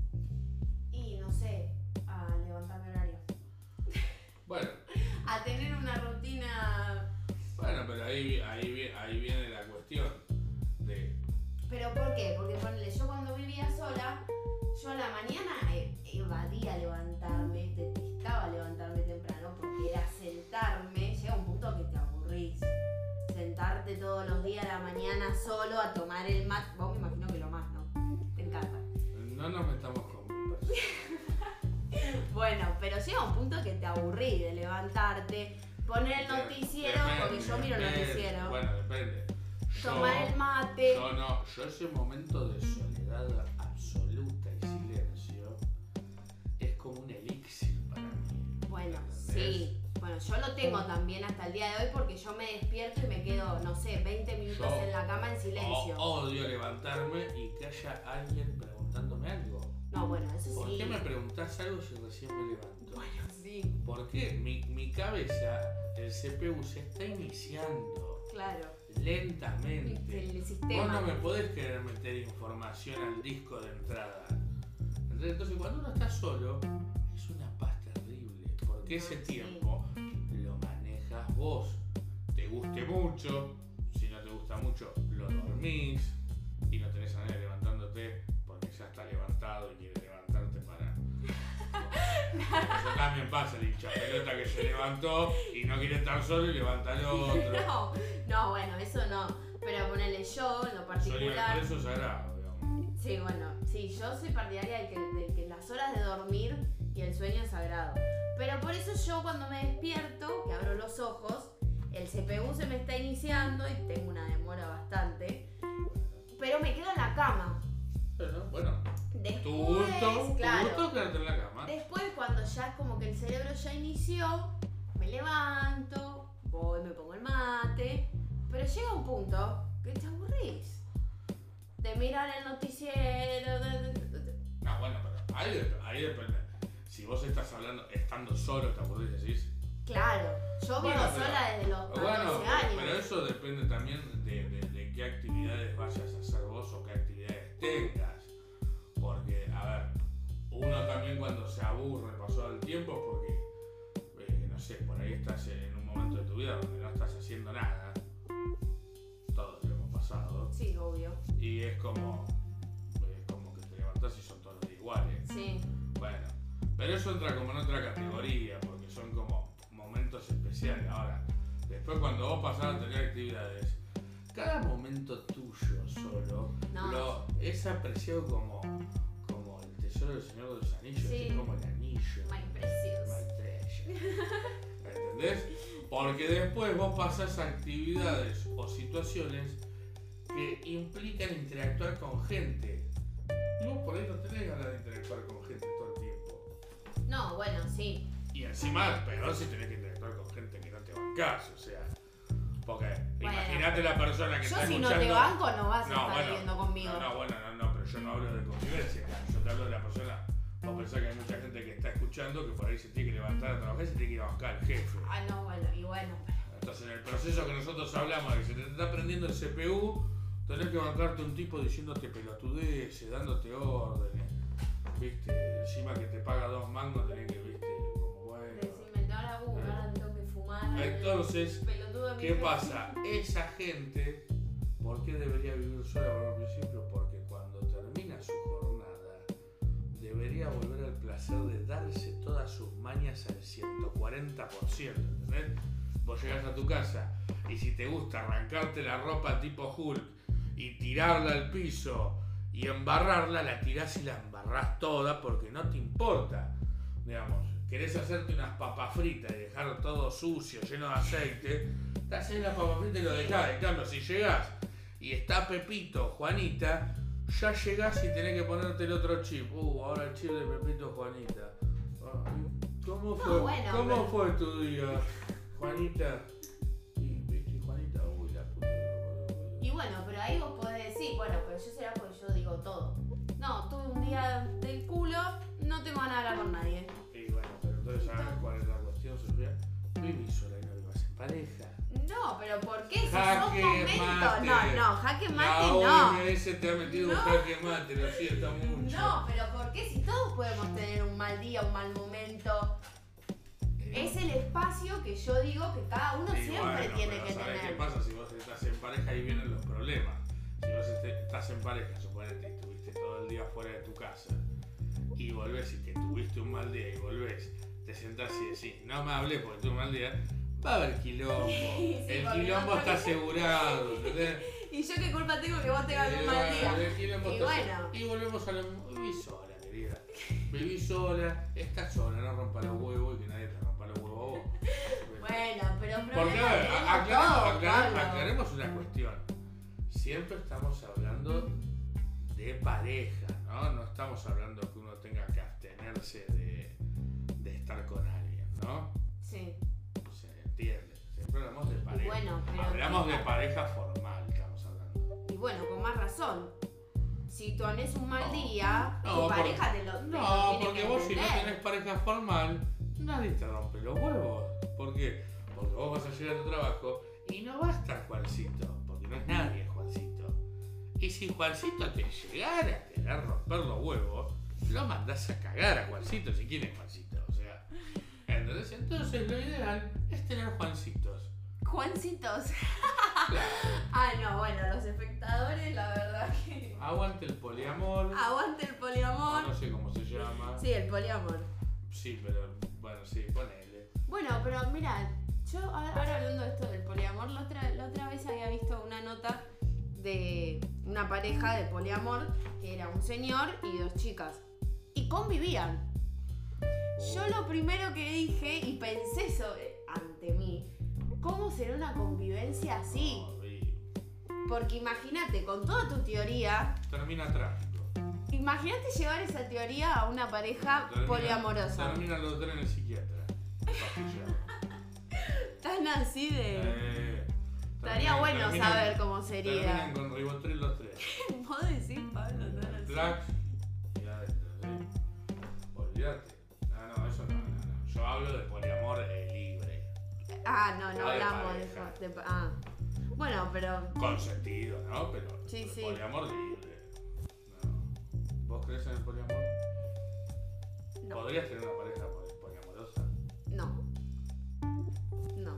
Y no sé, a levantarme horario. Bueno, A tener una rutina. bueno, pero ahí, ahí, ahí viene la cuestión de... ¿Pero por qué? Porque ponele, yo cuando vivía sola, yo a la mañana eh, evadía levantarme, detestaba levantarme temprano porque era sentarme, llega un punto que te aburrís. Sentarte todos los días a la mañana solo a tomar el mate, vos me imagino que lo más, ¿no? Te encanta. No nos metamos con mi persona. Bueno, pero llega un punto que te aburrís de levantarte, poner el noticiero, Depende, porque yo miro el depende. noticiero, Bueno, depende. Yo- tomar el mate. Yo no, yo ese momento de soledad absoluta y silencio es como un elixir para mí. Bueno, ¿entendés? sí. Bueno, yo lo tengo también hasta el día de hoy porque yo me despierto y me quedo, no sé, veinte minutos Yo en la cama en silencio. O- odio levantarme y que haya alguien preguntándome algo. No, bueno, eso ¿Por sí. qué me preguntás algo si recién me levanto? Bueno, sí, ¿Por qué? Mi, mi cabeza, el C P U se está iniciando claro. lentamente. El Vos sistema. no me podés querer meter información al disco de entrada. ¿Entendés? Entonces cuando uno está solo, es una paz terrible. Porque ese Sí. tiempo lo manejas vos. Te guste mucho, si no te gusta mucho, lo dormís y no tenés a nadie levantándote porque ya está levantado y quiere levantarte para... Eso también pasa, el hincha pelota que se levantó y no quiere estar solo y levanta al otro. No, no, bueno, eso no. Pero ponele yo, en lo Soy el particular. preso sagrado, digamos. Sí, bueno, sí, yo soy partidaria del que, del que las horas de dormir y el sueño es sagrado. Pero por eso yo cuando me despierto, que abro los ojos, el C P U se me está iniciando y tengo una demora bastante. Pero me quedo en la cama. Bueno, bueno, Después, tu gusto, claro. tu gusto quedarte en la cama. Después, cuando ya es como que el cerebro ya inició, me levanto, voy, me pongo el mate, pero llega un punto que te aburrís de mirar el noticiero. de- de- de- No, bueno, pero ahí, dep- ahí depende. Si vos estás hablando, estando solo, te aburrís, decís. Claro, yo vivo Bueno, pero- sola desde los Bueno, catorce años. pero eso depende también de, de, de qué actividades vayas a hacer vos o qué actividades tengas. Porque, a ver, uno también cuando se aburre pasado el tiempo es porque, eh, no sé, por ahí estás en un momento de tu vida donde no estás haciendo nada. Todos lo hemos pasado. Sí, obvio. Y es como, es como que te levantás y son todos los días iguales. Sí. Bueno, pero eso entra como en otra categoría, porque son como momentos especiales. Ahora, después cuando vos pasás a tener actividades, cada momento tuyo solo No. lo, es apreciado como, como el tesoro del Señor de los Anillos, Sí. es como el anillo. My precious. My treasure. ¿Entendés? Porque después vos pasás a actividades o situaciones que implican interactuar con gente. Y vos por ahí no tenés ganas de interactuar con gente todo el tiempo. No, bueno, sí. Y encima, peor si tenés que interactuar con gente que no te bancás, o sea. Porque Bueno. imagínate la persona que Yo está si no escuchando. te banco no vas a No, estar bueno, viviendo conmigo. No, no, bueno, no, no, pero yo no hablo de convivencia, yo te hablo de la persona. Vos pensás que hay mucha gente que está escuchando que por ahí se tiene que levantar a trabajar y se tiene que ir a bancar al jefe. Ah, no, bueno, y bueno. Entonces, en el proceso que nosotros hablamos de que se te está prendiendo el C P U, tenés que bancarte un tipo diciéndote pelotudeces, dándote órdenes, ¿viste? Encima que te paga dos mangos, tenés que, ¿viste? Como bueno. Decime, ahora, uh, ahora tengo que fumar. Entonces, pelotudo ¿qué pasa? Esa gente, ¿por qué debería vivir sola por un principio? Porque cuando termina su jornada, debería volver al placer de darse todas sus mañas al ciento cuarenta por ciento, ¿entendés? Vos llegás a tu casa y si te gusta arrancarte la ropa tipo Hulk y tirarla al piso y embarrarla, la tirás y la embarrás toda porque no te importa. Digamos, querés hacerte unas papas fritas y dejar todo sucio, lleno de aceite, te haces las papas fritas y lo dejás. En cambio, si llegás y está Pepito, Juanita, ya llegás y tenés que ponerte el otro chip. Uh, ahora el chip de Pepito, Juanita. ¿Cómo fue, no, bueno, ¿cómo pero... fue tu día, Juanita? Y, y Juanita, uy, la puta. Y bueno, pero ahí vos podés decir, bueno, pero yo será porque yo digo todo. No, tuve un día del culo, no tengo ganas de hablar con nadie. Y bueno, pero entonces, ¿sabes cuál es la cuestión, Sofía? Vivís sola y no vivas en pareja. No, pero ¿por qué? Si Jaque son momentos. mate. No, no, jaque mate La no. O M S te ha metido No. un jaque mate, lo siento mucho. No, pero ¿por qué? Si todos podemos tener un mal día, un mal momento. Eh, Es el espacio que yo digo que cada uno y siempre bueno, tiene pero que ¿sabes tener. qué pasa? Si vos estás en pareja, ahí vienen los problemas. Si vos este- estás en pareja, suponete que estuviste todo el día fuera de tu casa y volvés y que tuviste un mal día y volvés, te sentás y decís, no me hablé porque tuve un mal día, va a haber quilombo. Sí, el porque quilombo no- está asegurado, ¿entendés? ¿Y yo qué culpa tengo que vos tengas un mal día? El quilombo Y está bueno. asegurado. Y volvemos a lo mismo. Viví sola, querida. Viví sola, estás sola, no rompa los huevos y que nadie te rompa los huevos a vos. Bueno, pero Porque, problema a ver, tenemos aclaremos, todos, aclaremos, Pablo. aclaremos una cuestión. Siempre estamos hablando de pareja, ¿no? No estamos hablando que uno tenga que abstenerse de, de estar con alguien, ¿no? Sí. Se entiende. Siempre hablamos de pareja. Bueno, pero hablamos de fíjate. pareja formal, estamos hablando. Y bueno, con más razón. Si tú tenés un mal No, día, no, tu porque- pareja te lo, te lo No, tiene porque que vos si no entender. tenés pareja formal, nadie te rompe los huevos. ¿Por qué? Porque vos vas a llegar a tu trabajo y no va a estar Juancito, porque no es nadie Juancito. Y si Juancito te llegara a querer romper los huevos, lo mandás a cagar a Juancito si quieres Juancito. O sea, ¿entendés? Entonces lo ideal es tener Juancitos. Juancitos. Claro. Ah, no, bueno, los espectadores, la verdad que. Aguante el poliamor. Aguante el No, poliamor. no sé cómo se llama. Sí, el poliamor. Sí, pero bueno, sí, ponele. Bueno, pero mira, yo ahora ahora hablando de esto del poliamor, la otra, la otra vez había visto una nota de una pareja de poliamor que era un señor y dos chicas. Y convivían. Yo lo primero que dije y pensé sobre, ante mí, ¿cómo será una convivencia así? No, y Porque imagínate, con toda tu teoría, termina trágico. imagínate llevar esa teoría a una pareja Termina- poliamorosa. Termina los tres en el psiquiatra. Pastillado. Tan así de... Eh, Estaría terminan- bueno terminan- saber cómo sería. Terminan con ribotril los tres. Vos decís, Pablo, no lo sé. Drax y adentro, ¿sí? Olvídate. No, no, eso no, no, no. Yo hablo de poliamor eh, libre. Ah, no, no Ah, de hablamos de pareja. eso. de pa- ah. Bueno, pero... Consentido, ¿no? Pero Sí, sí. poliamor libre. No. ¿Vos crees en el poliamor? No. ¿Podrías tener una pareja poli- poliamorosa? No. No.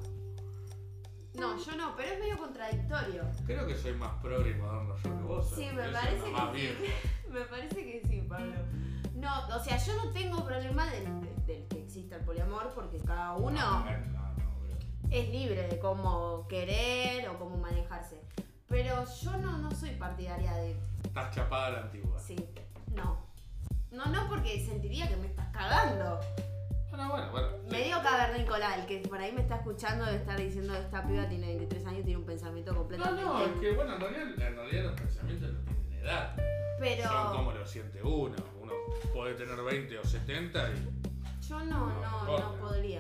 No, yo no, pero es medio contradictorio. Creo que soy más progre y moderno yo que vos. Sí, ¿eh? me Yo soy parece más que sí. viejo. Me parece que sí, Pablo. No, o sea, yo no tengo problema del, del- del que exista el poliamor porque cada uno No, no, no, obvio. es libre de cómo querer o cómo manejarse. Pero yo no, no soy partidaria de... Estás chapada a la antigua. Sí, no. No, no, porque sentiría que me estás cagando. Bueno, bueno, bueno. Medio cavernícola, el que por ahí me está escuchando de estar diciendo que esta piba tiene veintitrés años y tiene un pensamiento No, completamente... no, es que bueno, en realidad, en realidad los pensamientos no tienen edad. Pero Son como lo siente uno. Uno puede tener veinte o setenta y... yo no, No, no, no no podría.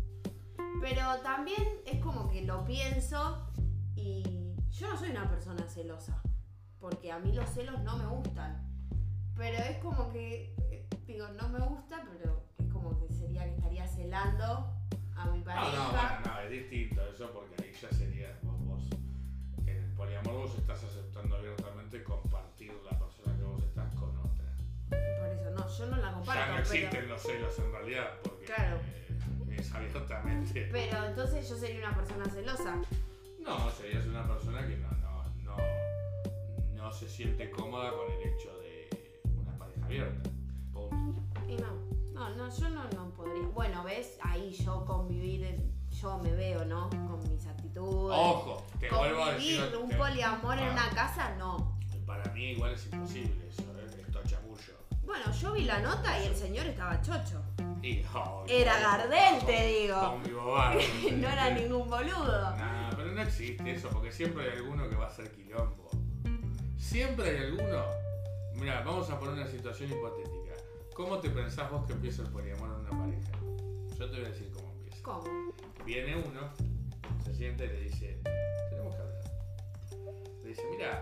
Pero también es como que lo pienso y yo no soy una persona celosa. Porque a mí los celos no me gustan. Pero es como que digo, no me gusta, pero es como que sería que estaría celando a mi pareja. No, no, bueno, no, es distinto eso porque ahí ya sería vos, vos. En el poliamor vos estás aceptando abiertamente compartir la persona que vos estás con otra. Por eso no, yo no la comparto. Ya no existen pero... los celos en realidad, porque Claro. eh, es abiertamente. Pero entonces yo sería una persona celosa. No, serías una persona que no, no, no, no se siente cómoda con el hecho de una pareja abierta. Punto. Y no, no, no, yo no, no podría. Bueno, ves, ahí yo convivir, yo me veo, ¿no? Con mis actitudes. Ojo, te vuelvo a decir. Convivir un te- poliamor en ah, una casa, no. Para mí igual es imposible eso, ¿eh? Esto chamullo. Bueno, yo vi la nota y el señor estaba chocho. Y, oh, Era con- Gardel, con- te digo. Con mi bobardo. No era ningún boludo. Nah, pero no existe eso, porque siempre hay alguno que va a ser quilombo. Siempre hay alguno. Mira, vamos a poner una situación hipotética. ¿Cómo te pensás vos que empieza el poliamor en una pareja? Yo te voy a decir cómo empieza. ¿Cómo? Viene uno, se siente y le dice, tenemos que hablar. Le dice, mira,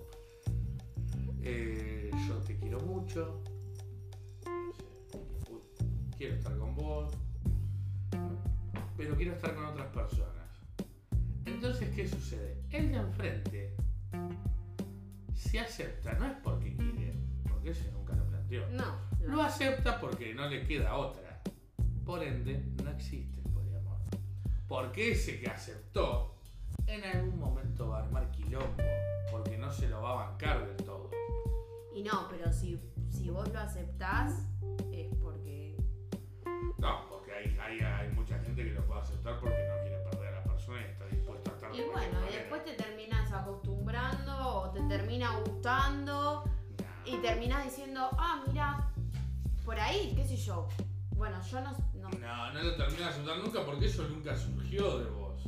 eh, yo te quiero mucho, no sé, uy, quiero estar con vos, pero quiero estar con otras personas. Entonces, ¿qué sucede? El de enfrente se acepta, no es porque quiere, porque ese nunca lo planteó. No. Lo no. acepta porque no le queda otra. Por ende, no existe el poliamor. Porque ese que aceptó, en algún momento va a armar quilombo, porque no se lo va a bancar del todo. Y no, pero si, si vos lo aceptás, es porque. No, porque hay, hay, hay mucha gente que lo puede aceptar porque no quiere perder a la persona y está dispuesta a estar de Y cualquier bueno, y manera. después te terminas acostumbrando o te termina gustando Nah. y terminas diciendo, ah, mira, por ahí, qué sé yo. Bueno, yo no. no. No, no lo terminas de aceptar nunca porque eso nunca surgió de vos.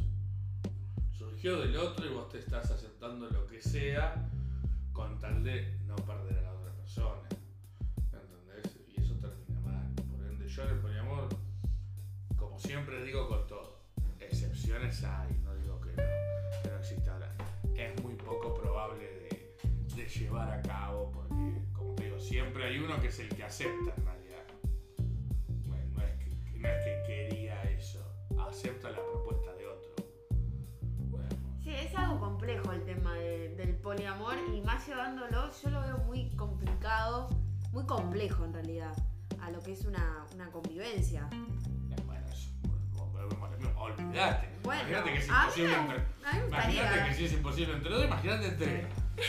Surgió del otro y vos te estás aceptando lo que sea con tal de no perder a la otra persona. ¿Entendés? Y eso termina mal. Por ende, yo en el poliamor, como siempre digo con todo, excepciones hay, no digo que no, que no existan. Es muy poco probable de, de llevar a cabo porque, como te digo, siempre hay uno que es el que acepta en realidad. Bueno, no es que, no es que quería eso, acepta la propuesta de otro. Bueno, Sí, es algo complejo el tema de- del poliamor y más llevándolo, yo lo veo muy complicado, muy complejo en realidad, a lo que es una, una convivencia. bueno, eso, volvemos a lo mismo. Olvídate. Bueno, Imagínate que es a mí imposible me- entre. a mí me Imagínate gustaría. que si es imposible entre dos, imagínate entre.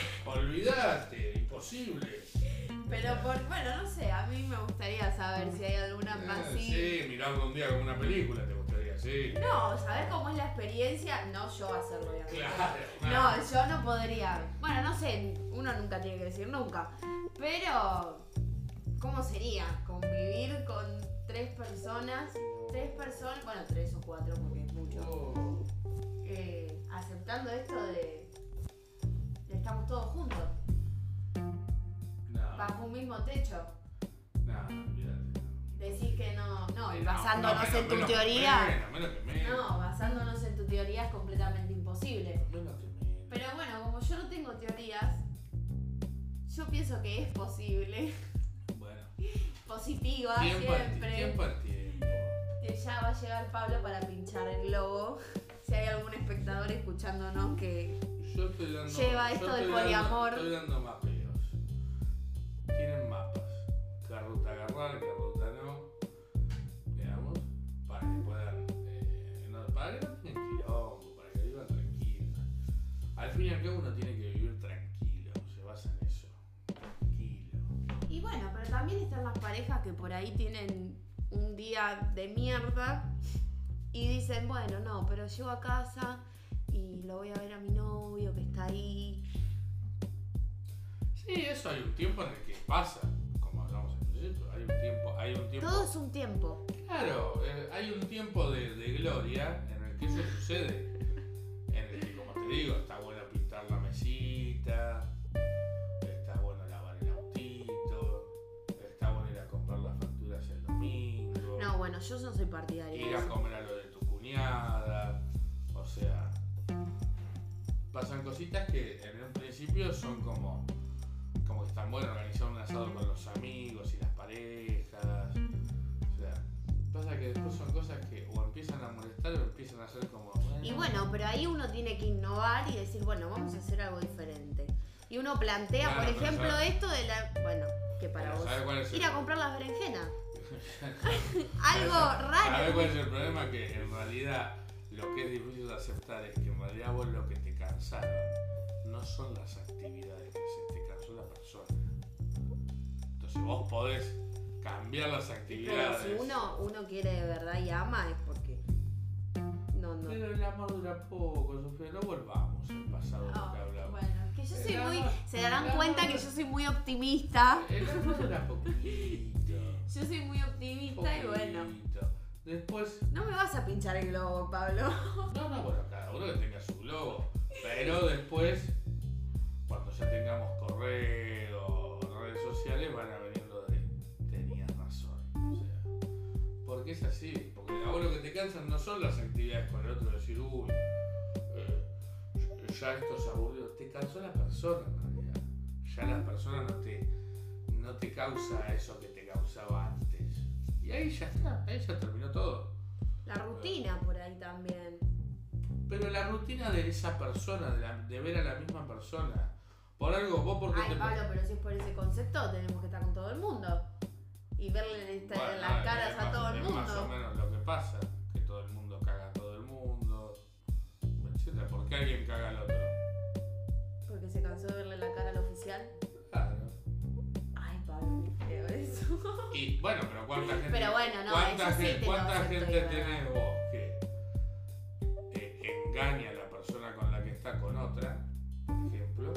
Olvídate, imposible. Pero por, bueno, no sé, a mí me gustaría saber si hay alguna Eh, más así. Sí, mirarlo un día como una película, te gustaría, sí. No, saber cómo es la experiencia, no yo hacerlo, obviamente. Claro. No, yo no podría. Bueno, no sé, uno nunca tiene que decir nunca. Pero, ¿cómo sería convivir con tres personas? Tres personas, bueno, tres o cuatro porque es mucho. Oh, Eh, aceptando esto de, de estamos todos juntos, no, bajo un mismo techo. no, olvídate. Decís que no, no, y No, basándonos no, menos- en tu menos- teoría. Menos, menos que menos. No, basándonos en tu teoría es completamente imposible. Menos que menos. Pero bueno, como yo no tengo teorías, yo pienso que es posible, Bueno, positiva tiempo al siempre, tiempo. al tiempo. que ya va a llegar Pablo para pinchar el globo. Si hay algún espectador escuchándonos que... Yo estoy dando. Lleva yo esto estoy del dando- poliamor. Estoy dando mapeos. Tienen mapas. Qué ruta agarrar, qué ruta no. Digamos. Para que puedan. Eh, no, para que no tengan quilombo, para que vivan tranquilos. Al fin y al cabo uno tiene que vivir tranquilo. Se basa en eso. Tranquilo. Y bueno, pero también están las parejas que por ahí tienen un día de mierda y dicen, bueno, no, pero llego a casa y lo voy a ver a mi novio que está ahí. Sí, eso hay un tiempo en el que pasa. Como hablamos al principio. Hay un tiempo. Hay un tiempo. Todo es un tiempo. Claro, eh, hay un tiempo de, de gloria en el que eso sucede. En el que, como te digo, está bueno pintar la mesita, está bueno lavar el autito, está bueno ir a comprar las facturas el domingo, No, bueno, yo no soy partidaria de ir a eso. comer a lo de tu cuñada. O sea, pasan cositas que en un principio son como, como que están bueno organizar un asado con los amigos y las parejas. Pasa que después son cosas que o empiezan a molestar o empiezan a ser como... Bueno, y bueno, pero ahí uno tiene que innovar y decir, bueno, vamos a hacer algo diferente. Y uno plantea, claro, por ejemplo, ¿sabes? esto de la... Bueno, que para Pero vos. ¿sabes cuál es el Ir a problema? comprar las berenjenas. Algo ¿Sabes raro. cuál es el problema? Que en realidad lo que es difícil de aceptar es que en realidad vos lo que te cansaron no son las actividades que haces, te cansó la persona. Entonces vos podés cambiar las Pero actividades. si uno, uno quiere de verdad y ama es porque... No, no. Pero el amor dura poco, Sofía, no volvamos al pasado Ah, que hablamos. bueno, que yo soy El muy... amor- Se darán el cuenta amor- que yo soy muy optimista. El amor dura poquito. Yo soy muy optimista y bueno. Poquito. Después, No me vas a pinchar el globo, Pablo. no, no, bueno, cada uno que tenga su globo. Pero después, cuando ya tengamos correo, redes sociales, van a venir lo de tenías razón. O sea, porque es así. Porque a vos lo que te cansan no son las actividades con el otro, decir, uy, eh, ya esto es aburrido. Te cansó la persona en realidad. Ya la persona no te, no te causa eso que te causaba antes. Y ahí ya está, ahí ya terminó todo. La rutina por ahí también. Pero la rutina de esa persona, de, la- de ver a la misma persona, por algo, vos porque Ay, te... Pablo, pero si es por ese concepto, tenemos que estar con todo el mundo. Y verle esta- Bueno, las es caras a más- todo el es mundo. más o menos lo que pasa, que todo el mundo caga a todo el mundo, etcétera. ¿Por qué alguien caga al otro? Porque se cansó de verle la cara al oficial. Claro. Ay, Pablo, qué feo eso. Y bueno, pero ¿cuánta gente, Pero bueno, no, cuánta eso sí gente, te lo cuánta acepto, gente es verdad. tenés vos que eh, engaña a la persona con la que está con otra, por ejemplo,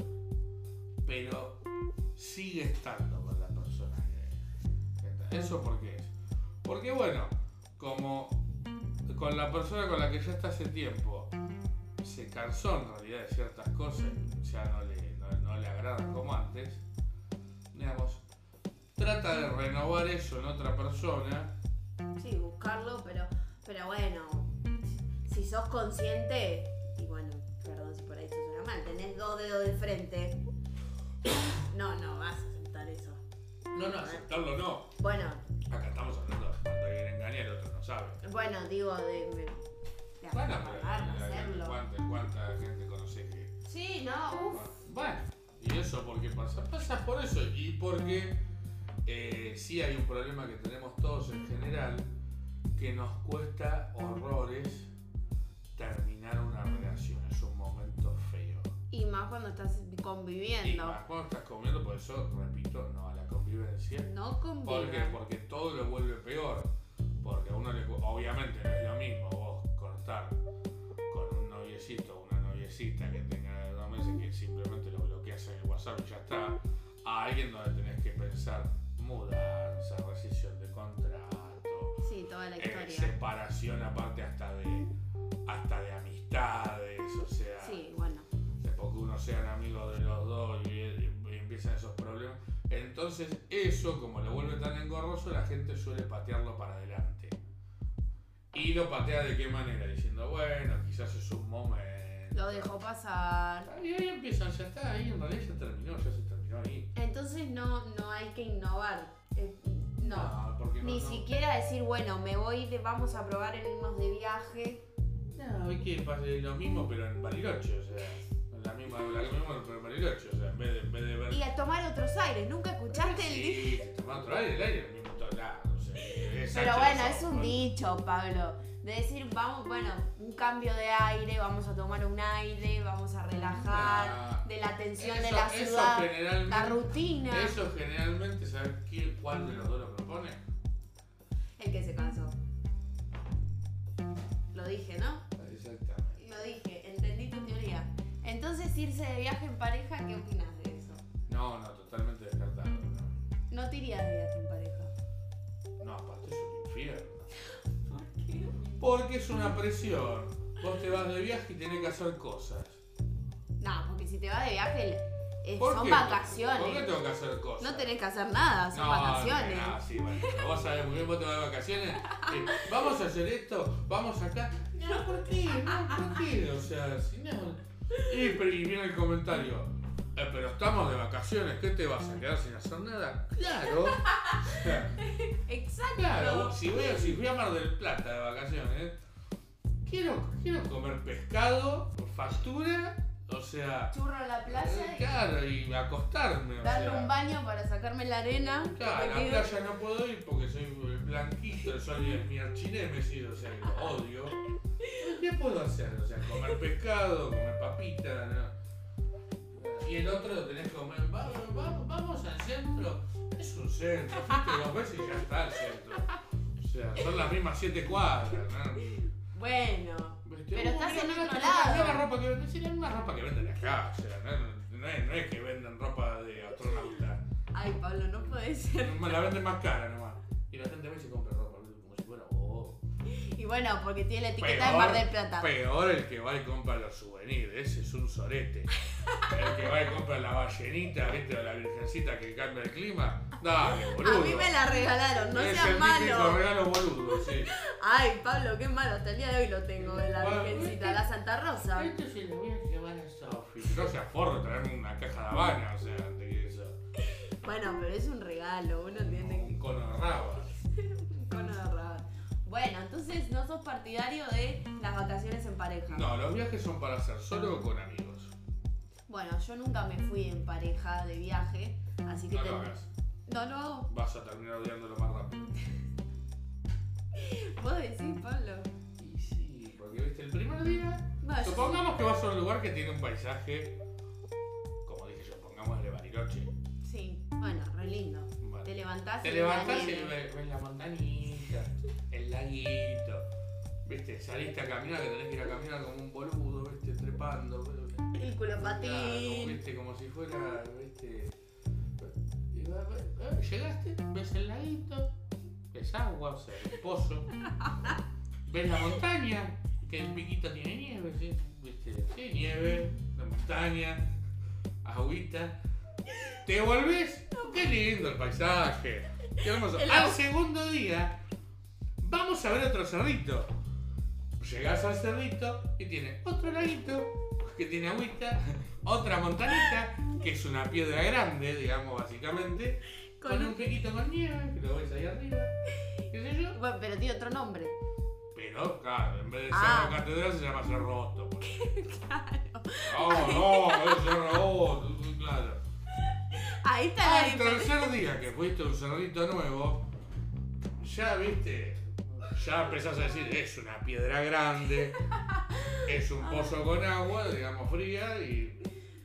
pero sigue estando con la persona que, que está? ¿Eso por qué es? Porque bueno, como con la persona con la que ya está hace tiempo se cansó en realidad de ciertas cosas, ya no le, no, no le agradan como antes, digamos, trata de renovar eso en otra persona. Sí, buscarlo, pero, pero bueno, si sos consciente, y bueno, perdón si por ahí esto suena mal, tenés dos dedos de frente, no, no vas a aceptar eso. No, no, aceptarlo no. Bueno, Acá estamos hablando de cuando alguien engaña y el otro no sabe. bueno, digo, de, de, de Bueno, apagar, de pero hacerlo. ¿cuánta, cuánta gente conoce que...? Sí, no, uff. Bueno, y eso porque pasa, pasa por eso y porque eh, sí hay un problema que tenemos todos en general, que nos cuesta horrores terminar una relación, es un momento feo. Y más cuando estás Y conviviendo. más cuando estás comiendo, por eso repito, no a la convivencia. No ¿Por qué? conviven. Porque todo lo vuelve peor. Porque a uno le... Obviamente no es lo mismo vos cortar con un noviecito o una noviecita que tenga dos meses que simplemente lo bloqueas en el WhatsApp y ya está, a alguien donde tenés que pensar mudanza, rescisión de contrato, Sí, toda la eh, historia. separación aparte hasta de hasta de amistades, o sea, Sí, bueno. porque uno sean amigos de los dos y, y- y empiezan esos problemas. Entonces eso, como lo vuelve tan engorroso, la gente suele patearlo para adelante. Y lo patea de qué manera, diciendo, bueno, quizás es un momento. Lo dejó pasar. Y ahí empiezan, ya está, ahí en realidad ya terminó, ya se terminó ahí. Entonces no, no hay que innovar. Eh, no. porque no, Ni no. siquiera decir, bueno, me voy, de, vamos a probar en irnos de viaje. No, hay que pasar lo mismo, pero en Bariloche, o sea, la misma, la misma, pero en Bariloche, o sea, en vez de, en vez de ver. Y a tomar otros aires. ¿Nunca escuchaste el dicho? Sí, se toma otro aire, el aire, el mismo todo lado, o sea, es Pero ancho bueno, los es ojos, un ¿no? dicho, Pablo. De decir, vamos, bueno, un cambio de aire, vamos a tomar un aire, vamos a relajar, Ah, de la tensión eso- de la eso ciudad, generalmente- la rutina. Eso generalmente, ¿sabes quién, cuál de los dos lo propone? El que se cansó. Lo dije, ¿no? Exactamente. Lo dije, entendí tu teoría. Entonces, irse de viaje en pareja, ¿qué opinas de eso? No, no, totalmente descartado. No, No te irías de viaje en pareja. no aparte es un infierno. ¿Por qué? Porque es una presión. Vos te vas de viaje y tenés que hacer cosas. No, porque si te vas de viaje, eh, ¿Por son qué? vacaciones. ¿Por qué tengo que hacer cosas? No tenés que hacer nada, son No, vacaciones. No, no, sí, bueno, pero vos sabés por qué vos te vas de vacaciones. Eh, vamos a hacer esto, vamos acá. No, ¿por qué? No, ¿por qué? O sea, si no. Y, pero- y viene el comentario. Eh, pero estamos de vacaciones, ¿qué te vas a quedar sin hacer nada? Claro. O sea, Exacto. claro, si voy, a, si fui a Mar del Plata de vacaciones, quiero, quiero comer pescado, factura, o sea... Churro a la playa eh, claro, y acostarme, o darle sea, un baño para sacarme la arena. claro, a que la me quedo- playa no puedo ir porque soy blanquito, soy mi archinémesis, o sea, lo odio. ¿Qué puedo hacer? O sea, comer pescado, comer papita, ¿no? Y el otro lo tenés que comer, vamos, vamos, vamos al centro. Es un centro, fuiste dos veces y ya está el centro. O sea, son las mismas siete cuadras, ¿no? Bueno, ¿Viste? pero Uh, estás mira, en mira, otro mira, mira lado. la ropa que venden, sí, la misma ropa que venden acá, o sea, no, no, es, no es que venden ropa de astronauta. Ay, Pablo, no puede ser. La venden más cara nomás. Y la gente va y se compra ropa, como si fuera vos. Y bueno, porque tiene la etiqueta de Mar del Plata. Peor el que va y compra los souvenirs, ese es un sorete. El que va y compra la ballenita, ¿viste? O la virgencita que cambia el clima. Dale, boludo. A mí me la regalaron, no es seas el típico malo. regalo boludo, sí. Ay, Pablo, qué malo. Hasta el día de hoy lo tengo en la Bueno, virgencita, la Santa Rosa. Esto se lo voy a llevar a Sofi. No se forro traerme una caja de Habana, o sea, antes que eso. Bueno, pero es un regalo, uno entiende Un cono de rabas. que un cono de rabas. Bueno, entonces no sos partidario de las vacaciones en pareja. No, los viajes son para hacer solo o con amigos. Bueno, yo nunca me fui en pareja de viaje, así que No te- lo hagas. No lo hago. Vas a terminar odiándolo más rápido. ¿Vos decís, Pablo? Y sí, porque viste, el primer día. Bueno, yo- Supongamos que vas a un lugar que tiene un paisaje, como dije yo, pongámosle Bariloche. Sí, bueno, re lindo. Vale. Te levantás Te y levantás la y nieve. ves, ves la montañita, el laguito. Viste, saliste a caminar, que tenés que ir a caminar como un boludo, viste, trepando. El culo Claro, patín. viste, como si fuera, viste. Y va- va- va- llegaste, ves el laguito, ves agua, o sea, el pozo. Ves la montaña, que el piquito tiene nieve, ¿sí? Viste, sí, nieve, la montaña, agüita. Te volvés, qué lindo el paisaje. Qué hermoso. El Al agua. segundo día, vamos a ver otro cerrito. Llegás al cerrito y tiene otro laguito que tiene agüita, otra montañita que es una piedra grande, digamos, básicamente, con, Con un piquito con nieve, que lo ves ahí arriba, qué sé yo. Bueno, pero tiene otro nombre. Pero, claro, en vez de Ah. Cerro Catedral se llama Cerro Roto. por ejemplo. Claro. No, no, es Cerro Roto, claro. Ahí está la Al diferencia. tercer día que fuiste a un cerrito nuevo, ya viste, ya empezás a decir, es una piedra grande, es un pozo con agua, digamos, fría, y,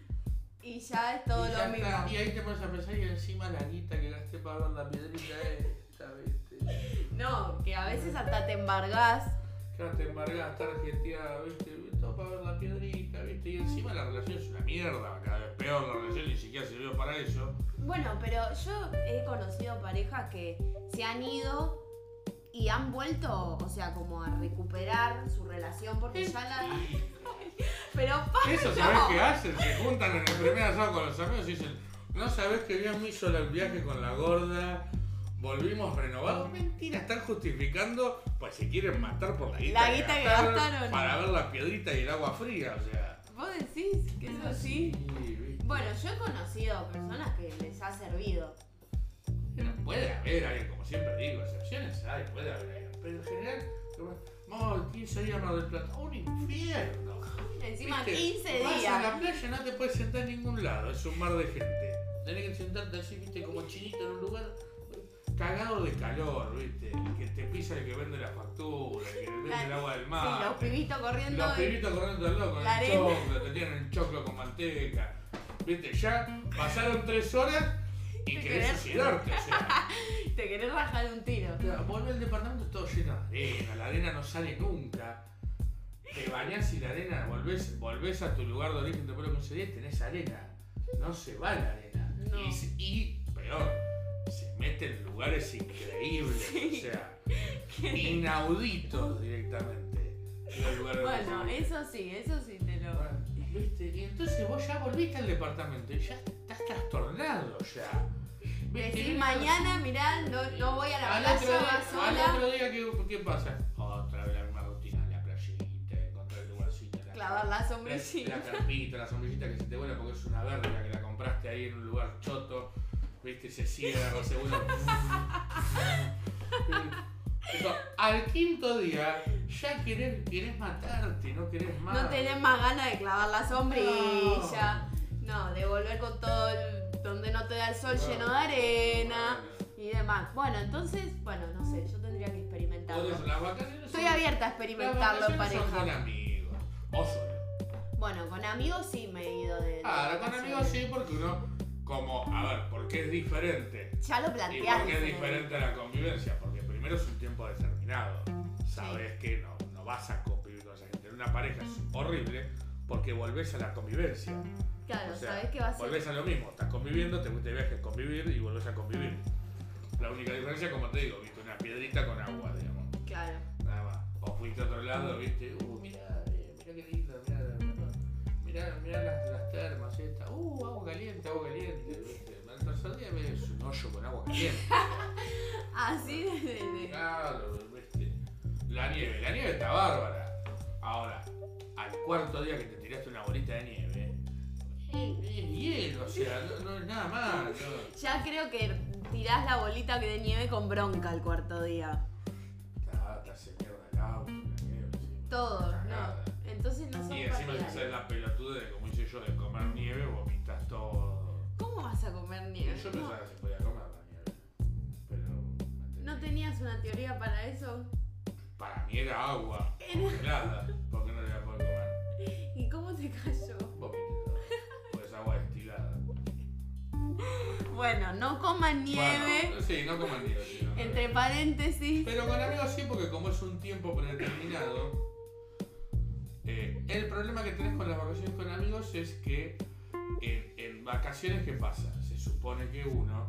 Y ya es todo y lo ya mismo. está. Y ahí te pones a pensar y encima la guita que gasté para ver la piedrita esta, viste. No, que a veces hasta te embargás. Claro, te embargás, tarjeteada, viste, todo para ver la piedrita, viste, y encima la relación es una mierda, cada vez peor la relación, ni siquiera sirvió para eso. Bueno, pero yo he conocido parejas que se han ido y han vuelto, o sea, como a recuperar su relación porque ya la... Pero Pablo, Eso, ¿sabés qué hacen? Se juntan en el primer asado con los amigos y dicen, no sabés que bien me hizo el viaje con la gorda, volvimos renovados. Mentira, están justificando, pues se quieren matar por la guita, La guita que gastaron. para ver la piedrita y el agua fría, o sea. vos decís que es así. ¿viste? Bueno, yo he conocido personas que les ha servido. Pero puede haber alguien, como siempre digo, excepciones hay, puede haber alguien. Pero en general, como, vamos quince días a Mar del Plata, un infierno. Encima ¿Viste? quince Vas a días. la playa, no te puedes sentar en ningún lado, es un mar de gente. Tenés que sentarte así, viste, como chinito en un lugar cagado de calor, viste. El que te pisa el que vende la factura, el que te vende La- el agua del Sí, mar. los pibitos corriendo. Los y- pibitos corriendo al lado con la el arena. choclo, te tienen el choclo con manteca. Viste, ya pasaron tres horas y Te querés querés- suicidarte, o sea. Te querés rajar un tiro. Claro, vuelve al departamento todo lleno de arena, la arena no sale nunca. Te bañás y la arena, volvés, volvés a tu lugar de origen, te pones con ese día, tenés arena. No se va la arena. No. Y, se- y, peor, se mete en lugares increíbles, Sí. o sea, inauditos directamente. Los lugares Bueno, donde- eso sí, eso sí te lo. Bueno, ¿viste? Y entonces vos ya volviste al departamento y ya estás trastornado ya. ¿Viste? Decís Y- mañana, mirá, no, no voy a la Al playa, otro día, va al sola. otro día ¿qué, ¿qué pasa? Otra vez la misma rutina, la playita, encontrar el lugarcito, la clavar la sombrillita. La, la carpita, la sombrillita que se te vuela porque es una verga que la compraste ahí en un lugar choto, viste, se cierra, se vuela. Pero al quinto día ya querés, querés matarte, no querés más. No tenés más ganas de clavar la sombrilla. No, no de volver con todo el, donde no te da el sol no. lleno de arena. Bueno. Y demás. Bueno, entonces, bueno, no sé, yo tendría que experimentarlo. Por eso, las vacaciones Estoy son, abierta a experimentarlo en pareja. Son con amigos. O solo. Bueno, con amigos sí me he ido de. Claro, con amigos sí, porque uno, como, a ver, ¿por qué es diferente? Ya lo planteaste. ¿Y por qué es diferente a la convivencia? Porque primero es un tiempo determinado. Sabes sí. que no, no vas a convivir con esa gente. En una pareja es horrible porque volvés a la convivencia. Claro, o sea, sabes que va a ser. Volvés a lo mismo, estás conviviendo, te fuiste de viaje a convivir y volvés a convivir. La única diferencia, como te digo, viste una piedrita con agua, digamos. Claro. Nada más. O fuiste a otro lado, viste, uh, mirá, eh, mirá qué lindo, mirá, mirá, mirá las, las termas, esta, uh, agua caliente, agua caliente, viste. El tercer día ves un hoyo con agua caliente. Así de, de... Claro, viste. La nieve, la nieve está bárbara. Ahora, al cuarto día que te tiraste una bolita de nieve, es hielo, o sea, no, no es nada más. No. Ya creo que tirás la bolita de nieve con bronca el cuarto día. Claro, te hace mierda el auto, la nieve, sí. Todo, no. Entonces no son Y encima si haces la pelotuda de, como hice yo, de comer nieve, vomitas todo. ¿Cómo vas a comer nieve? Yo pensaba que se podía comer la nieve, pero... ¿No tenías una teoría para eso? Para mí era agua congelada, ¿por qué no le iba a poder comer? ¿Y cómo te cayó? Vomité todo, pues es agua destilada. Bueno, no coman nieve. Bueno, sí, no coman nieve. Sí, no, entre no. paréntesis. Pero con amigos sí, porque como es un tiempo predeterminado, eh, el problema que tenés con las vacaciones con amigos es que en, en vacaciones, ¿qué pasa? Se supone que uno,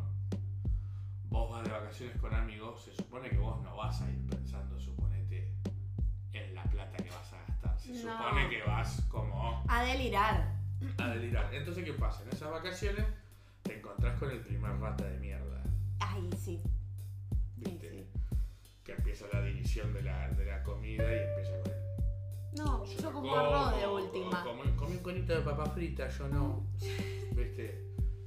vos vas de vacaciones con amigos, se supone que vos no vas a ir pensando, suponete, en la plata que vas a gastar. Se no. supone que vas como... A delirar. A delirar. Entonces, ¿qué pasa? En esas vacaciones te encontrás con el primer rata de mierda. Ay, sí. ¿Viste? Sí, sí. Que empieza la división de la, de la comida y empieza con el... No, yo, yo como arroz de última. Comí, comí un conito de papa frita, yo no. ¿Viste?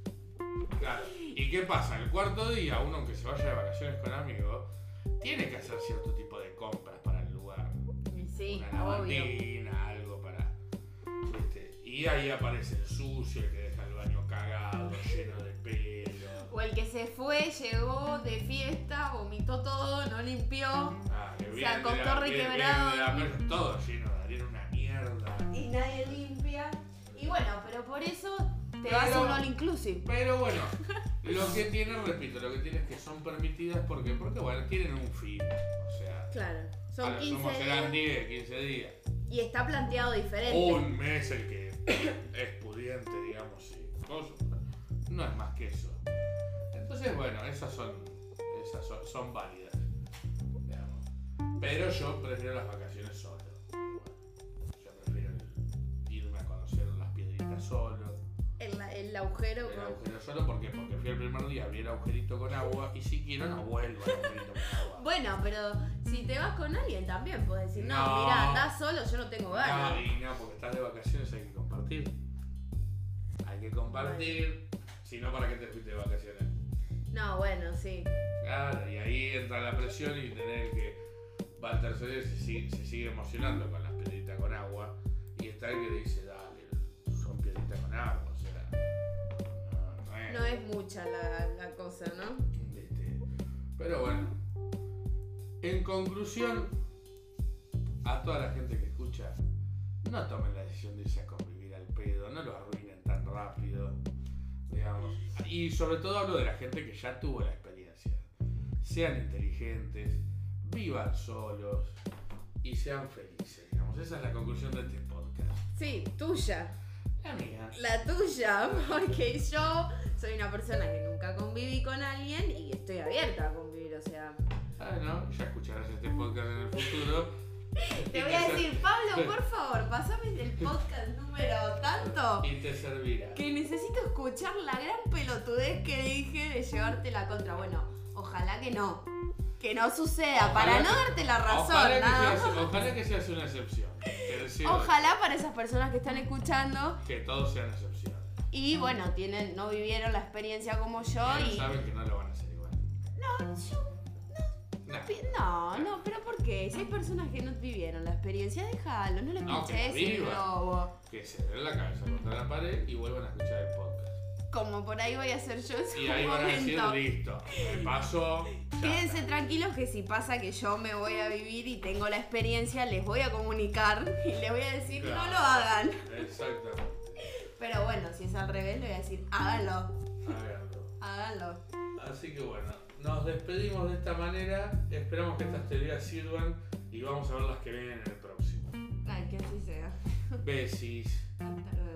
Claro. ¿Y qué pasa? El cuarto día, uno aunque se vaya de vacaciones con amigos, tiene que hacer cierto tipo de compras para el lugar. Sí, una lavandina, algo para... ¿Viste? Y ahí aparece el sucio, el que deja el baño cagado, lleno de pelo. O el que se fue, llegó de fiesta, vomitó todo, no limpió. Ah, que se acostó requebrado. Todo lleno de arena, una mierda. Y nadie limpia. Y bueno, pero por eso te pero, vas a un all inclusive. Pero bueno, lo que tiene, repito, lo que tiene es que son permitidas porque, porque bueno, tienen un fin. O sea, claro, son a lo quince sumo serán días. diez, quince días. Y está planteado diferente. Un mes el que es pudiente, digamos, sí. No es más que eso. Entonces, bueno, esas son, esas son, son válidas, digamos. Pero yo prefiero las vacaciones solo. Bueno, yo prefiero irme a conocer las piedritas solo. El, el agujero El con... agujero solo, ¿por qué? Porque fui el primer día, vi el agujerito con agua y si quiero no vuelvo al agujerito con agua. Bueno, pero si te vas con alguien también puedes decir, no, No. mirá, andás solo, yo no tengo ganas. No, y no, porque estás de vacaciones, hay que compartir. Hay que compartir, si no, ¿para qué te fuiste de vacaciones? No, bueno, sí. Claro, y ahí entra la presión y tener que va al tercer día y se sigue, se sigue emocionando con las piedritas con agua y está el que dice, dale, son piedritas con agua, o sea, no, no es. No es mucha la, la cosa, ¿no? Este, pero bueno, en conclusión, a toda la gente que escucha, no tomen la decisión de irse a convivir al pedo, no lo arruinen tan rápido, digamos. Y sobre todo hablo de la gente que ya tuvo la experiencia. Sean inteligentes, vivan solos y sean felices, digamos. Esa es la conclusión de este podcast. Sí, tuya. La mía. La tuya, porque yo soy una persona que nunca conviví con alguien y estoy abierta a convivir, o sea... Bueno, ya escucharás este podcast en el futuro. Te voy a decir, Pablo, por favor, pasame el podcast número tanto y te servirá. que necesito escuchar la gran pelotudez que dije de llevarte la contra. Bueno, Ojalá que no. Que no suceda, Ojalá para que- no darte la razón. Ojalá que, nada seas, más. ojalá que seas una excepción. Que, decir, Ojalá para esas personas que están escuchando que todos sean excepciones. y bueno, tienen, no vivieron la experiencia como yo Pero y. saben que no lo van a hacer igual. No, yo. Nah. pi- No, no, pero ¿por qué? Si hay personas que no vivieron la experiencia, déjalo, no le No, que la escuches el vivan. globo. Que se den la cabeza contra la pared y vuelvan a escuchar el podcast. Como por ahí voy a hacer yo en su Y ahí van a decir, momento. listo, me pasó. ya Quédense está. tranquilos que si pasa que yo me voy a vivir y tengo la experiencia, les voy a comunicar y les voy a decir Claro. no lo hagan. Exactamente. Pero bueno, si es al revés, le voy a decir háganlo, Háganlo. háganlo. Así que bueno, nos despedimos de esta manera. Esperamos que estas teorías sirvan y vamos a ver las que vienen en el próximo. Ay, que así sea. Besis. Hasta luego.